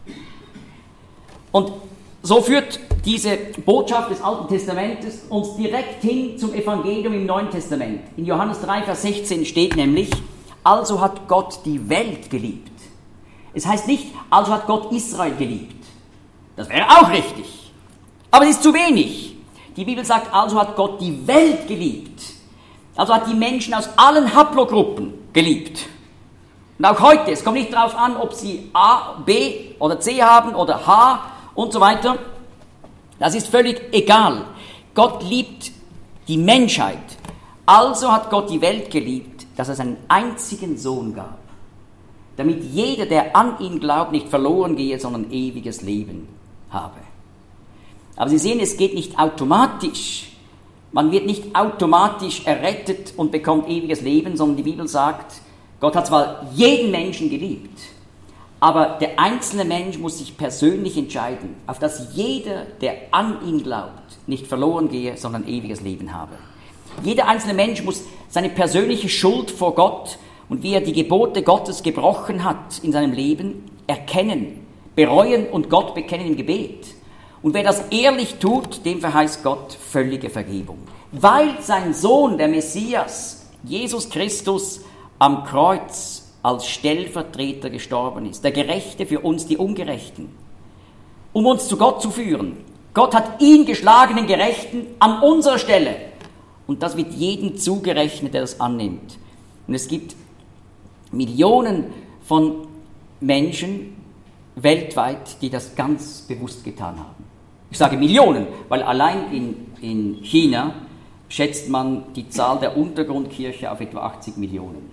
[SPEAKER 1] Und so führt diese Botschaft des Alten Testamentes uns direkt hin zum Evangelium im Neuen Testament. In Johannes drei, Vers sechzehn steht nämlich: Also hat Gott die Welt geliebt. Es heißt nicht, also hat Gott Israel geliebt. Das wäre auch richtig. Aber es ist zu wenig. Die Bibel sagt, also hat Gott die Welt geliebt. Also hat die Menschen aus allen Haplogruppen geliebt. Und auch heute, es kommt nicht darauf an, ob sie A, B oder C haben oder H und so weiter. Das ist völlig egal. Gott liebt die Menschheit. Also hat Gott die Welt geliebt, dass er seinen einzigen Sohn gab, damit jeder, der an ihn glaubt, nicht verloren gehe, sondern ewiges Leben habe. Aber Sie sehen, es geht nicht automatisch. Man wird nicht automatisch errettet und bekommt ewiges Leben, sondern die Bibel sagt, Gott hat zwar jeden Menschen geliebt, aber der einzelne Mensch muss sich persönlich entscheiden, auf dass jeder, der an ihn glaubt, nicht verloren gehe, sondern ewiges Leben habe. Jeder einzelne Mensch muss seine persönliche Schuld vor Gott und wie er die Gebote Gottes gebrochen hat in seinem Leben, erkennen, bereuen und Gott bekennen im Gebet. Und wer das ehrlich tut, dem verheißt Gott völlige Vergebung. Weil sein Sohn, der Messias, Jesus Christus, am Kreuz als Stellvertreter gestorben ist, der Gerechte für uns, die Ungerechten, um uns zu Gott zu führen. Gott hat ihn geschlagen, den Gerechten, an unserer Stelle. Und das wird jedem zugerechnet, der das annimmt. Und es gibt Millionen von Menschen weltweit, die das ganz bewusst getan haben. Ich sage Millionen, weil allein in, in China schätzt man die Zahl der Untergrundkirche auf etwa achtzig Millionen.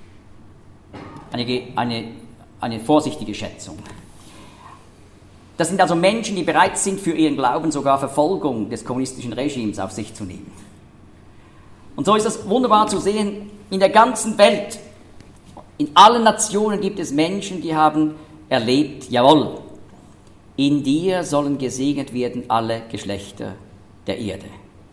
[SPEAKER 1] Eine, eine, eine vorsichtige Schätzung. Das sind also Menschen, die bereit sind, für ihren Glauben sogar Verfolgung des kommunistischen Regimes auf sich zu nehmen. Und so ist es wunderbar zu sehen, in der ganzen Welt, in allen Nationen gibt es Menschen, die haben erlebt, jawohl, in dir sollen gesegnet werden alle Geschlechter der Erde.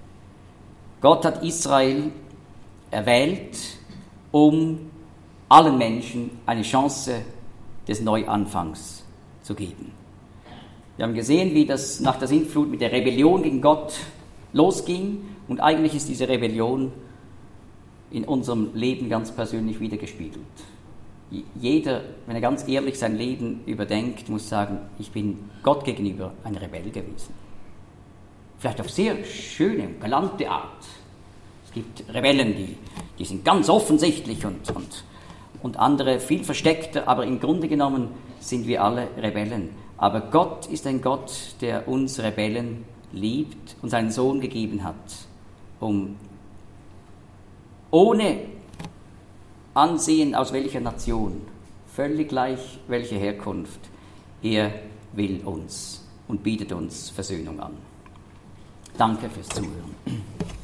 [SPEAKER 1] Gott hat Israel erwählt, um allen Menschen eine Chance des Neuanfangs zu geben. Wir haben gesehen, wie das nach der Sintflut mit der Rebellion gegen Gott losging, und eigentlich ist diese Rebellion in unserem Leben ganz persönlich wiedergespiegelt. Jeder, wenn er ganz ehrlich sein Leben überdenkt, muss sagen, ich bin Gott gegenüber ein Rebell gewesen. Vielleicht auf sehr schöne, galante Art. Es gibt Rebellen, die, die sind ganz offensichtlich und, und, und andere viel versteckter, aber im Grunde genommen sind wir alle Rebellen. Aber Gott ist ein Gott, der uns Rebellen liebt und seinen Sohn gegeben hat, um ohne Ansehen aus welcher Nation, völlig gleich welche Herkunft, er will uns und bietet uns Versöhnung an. Danke fürs Zuhören.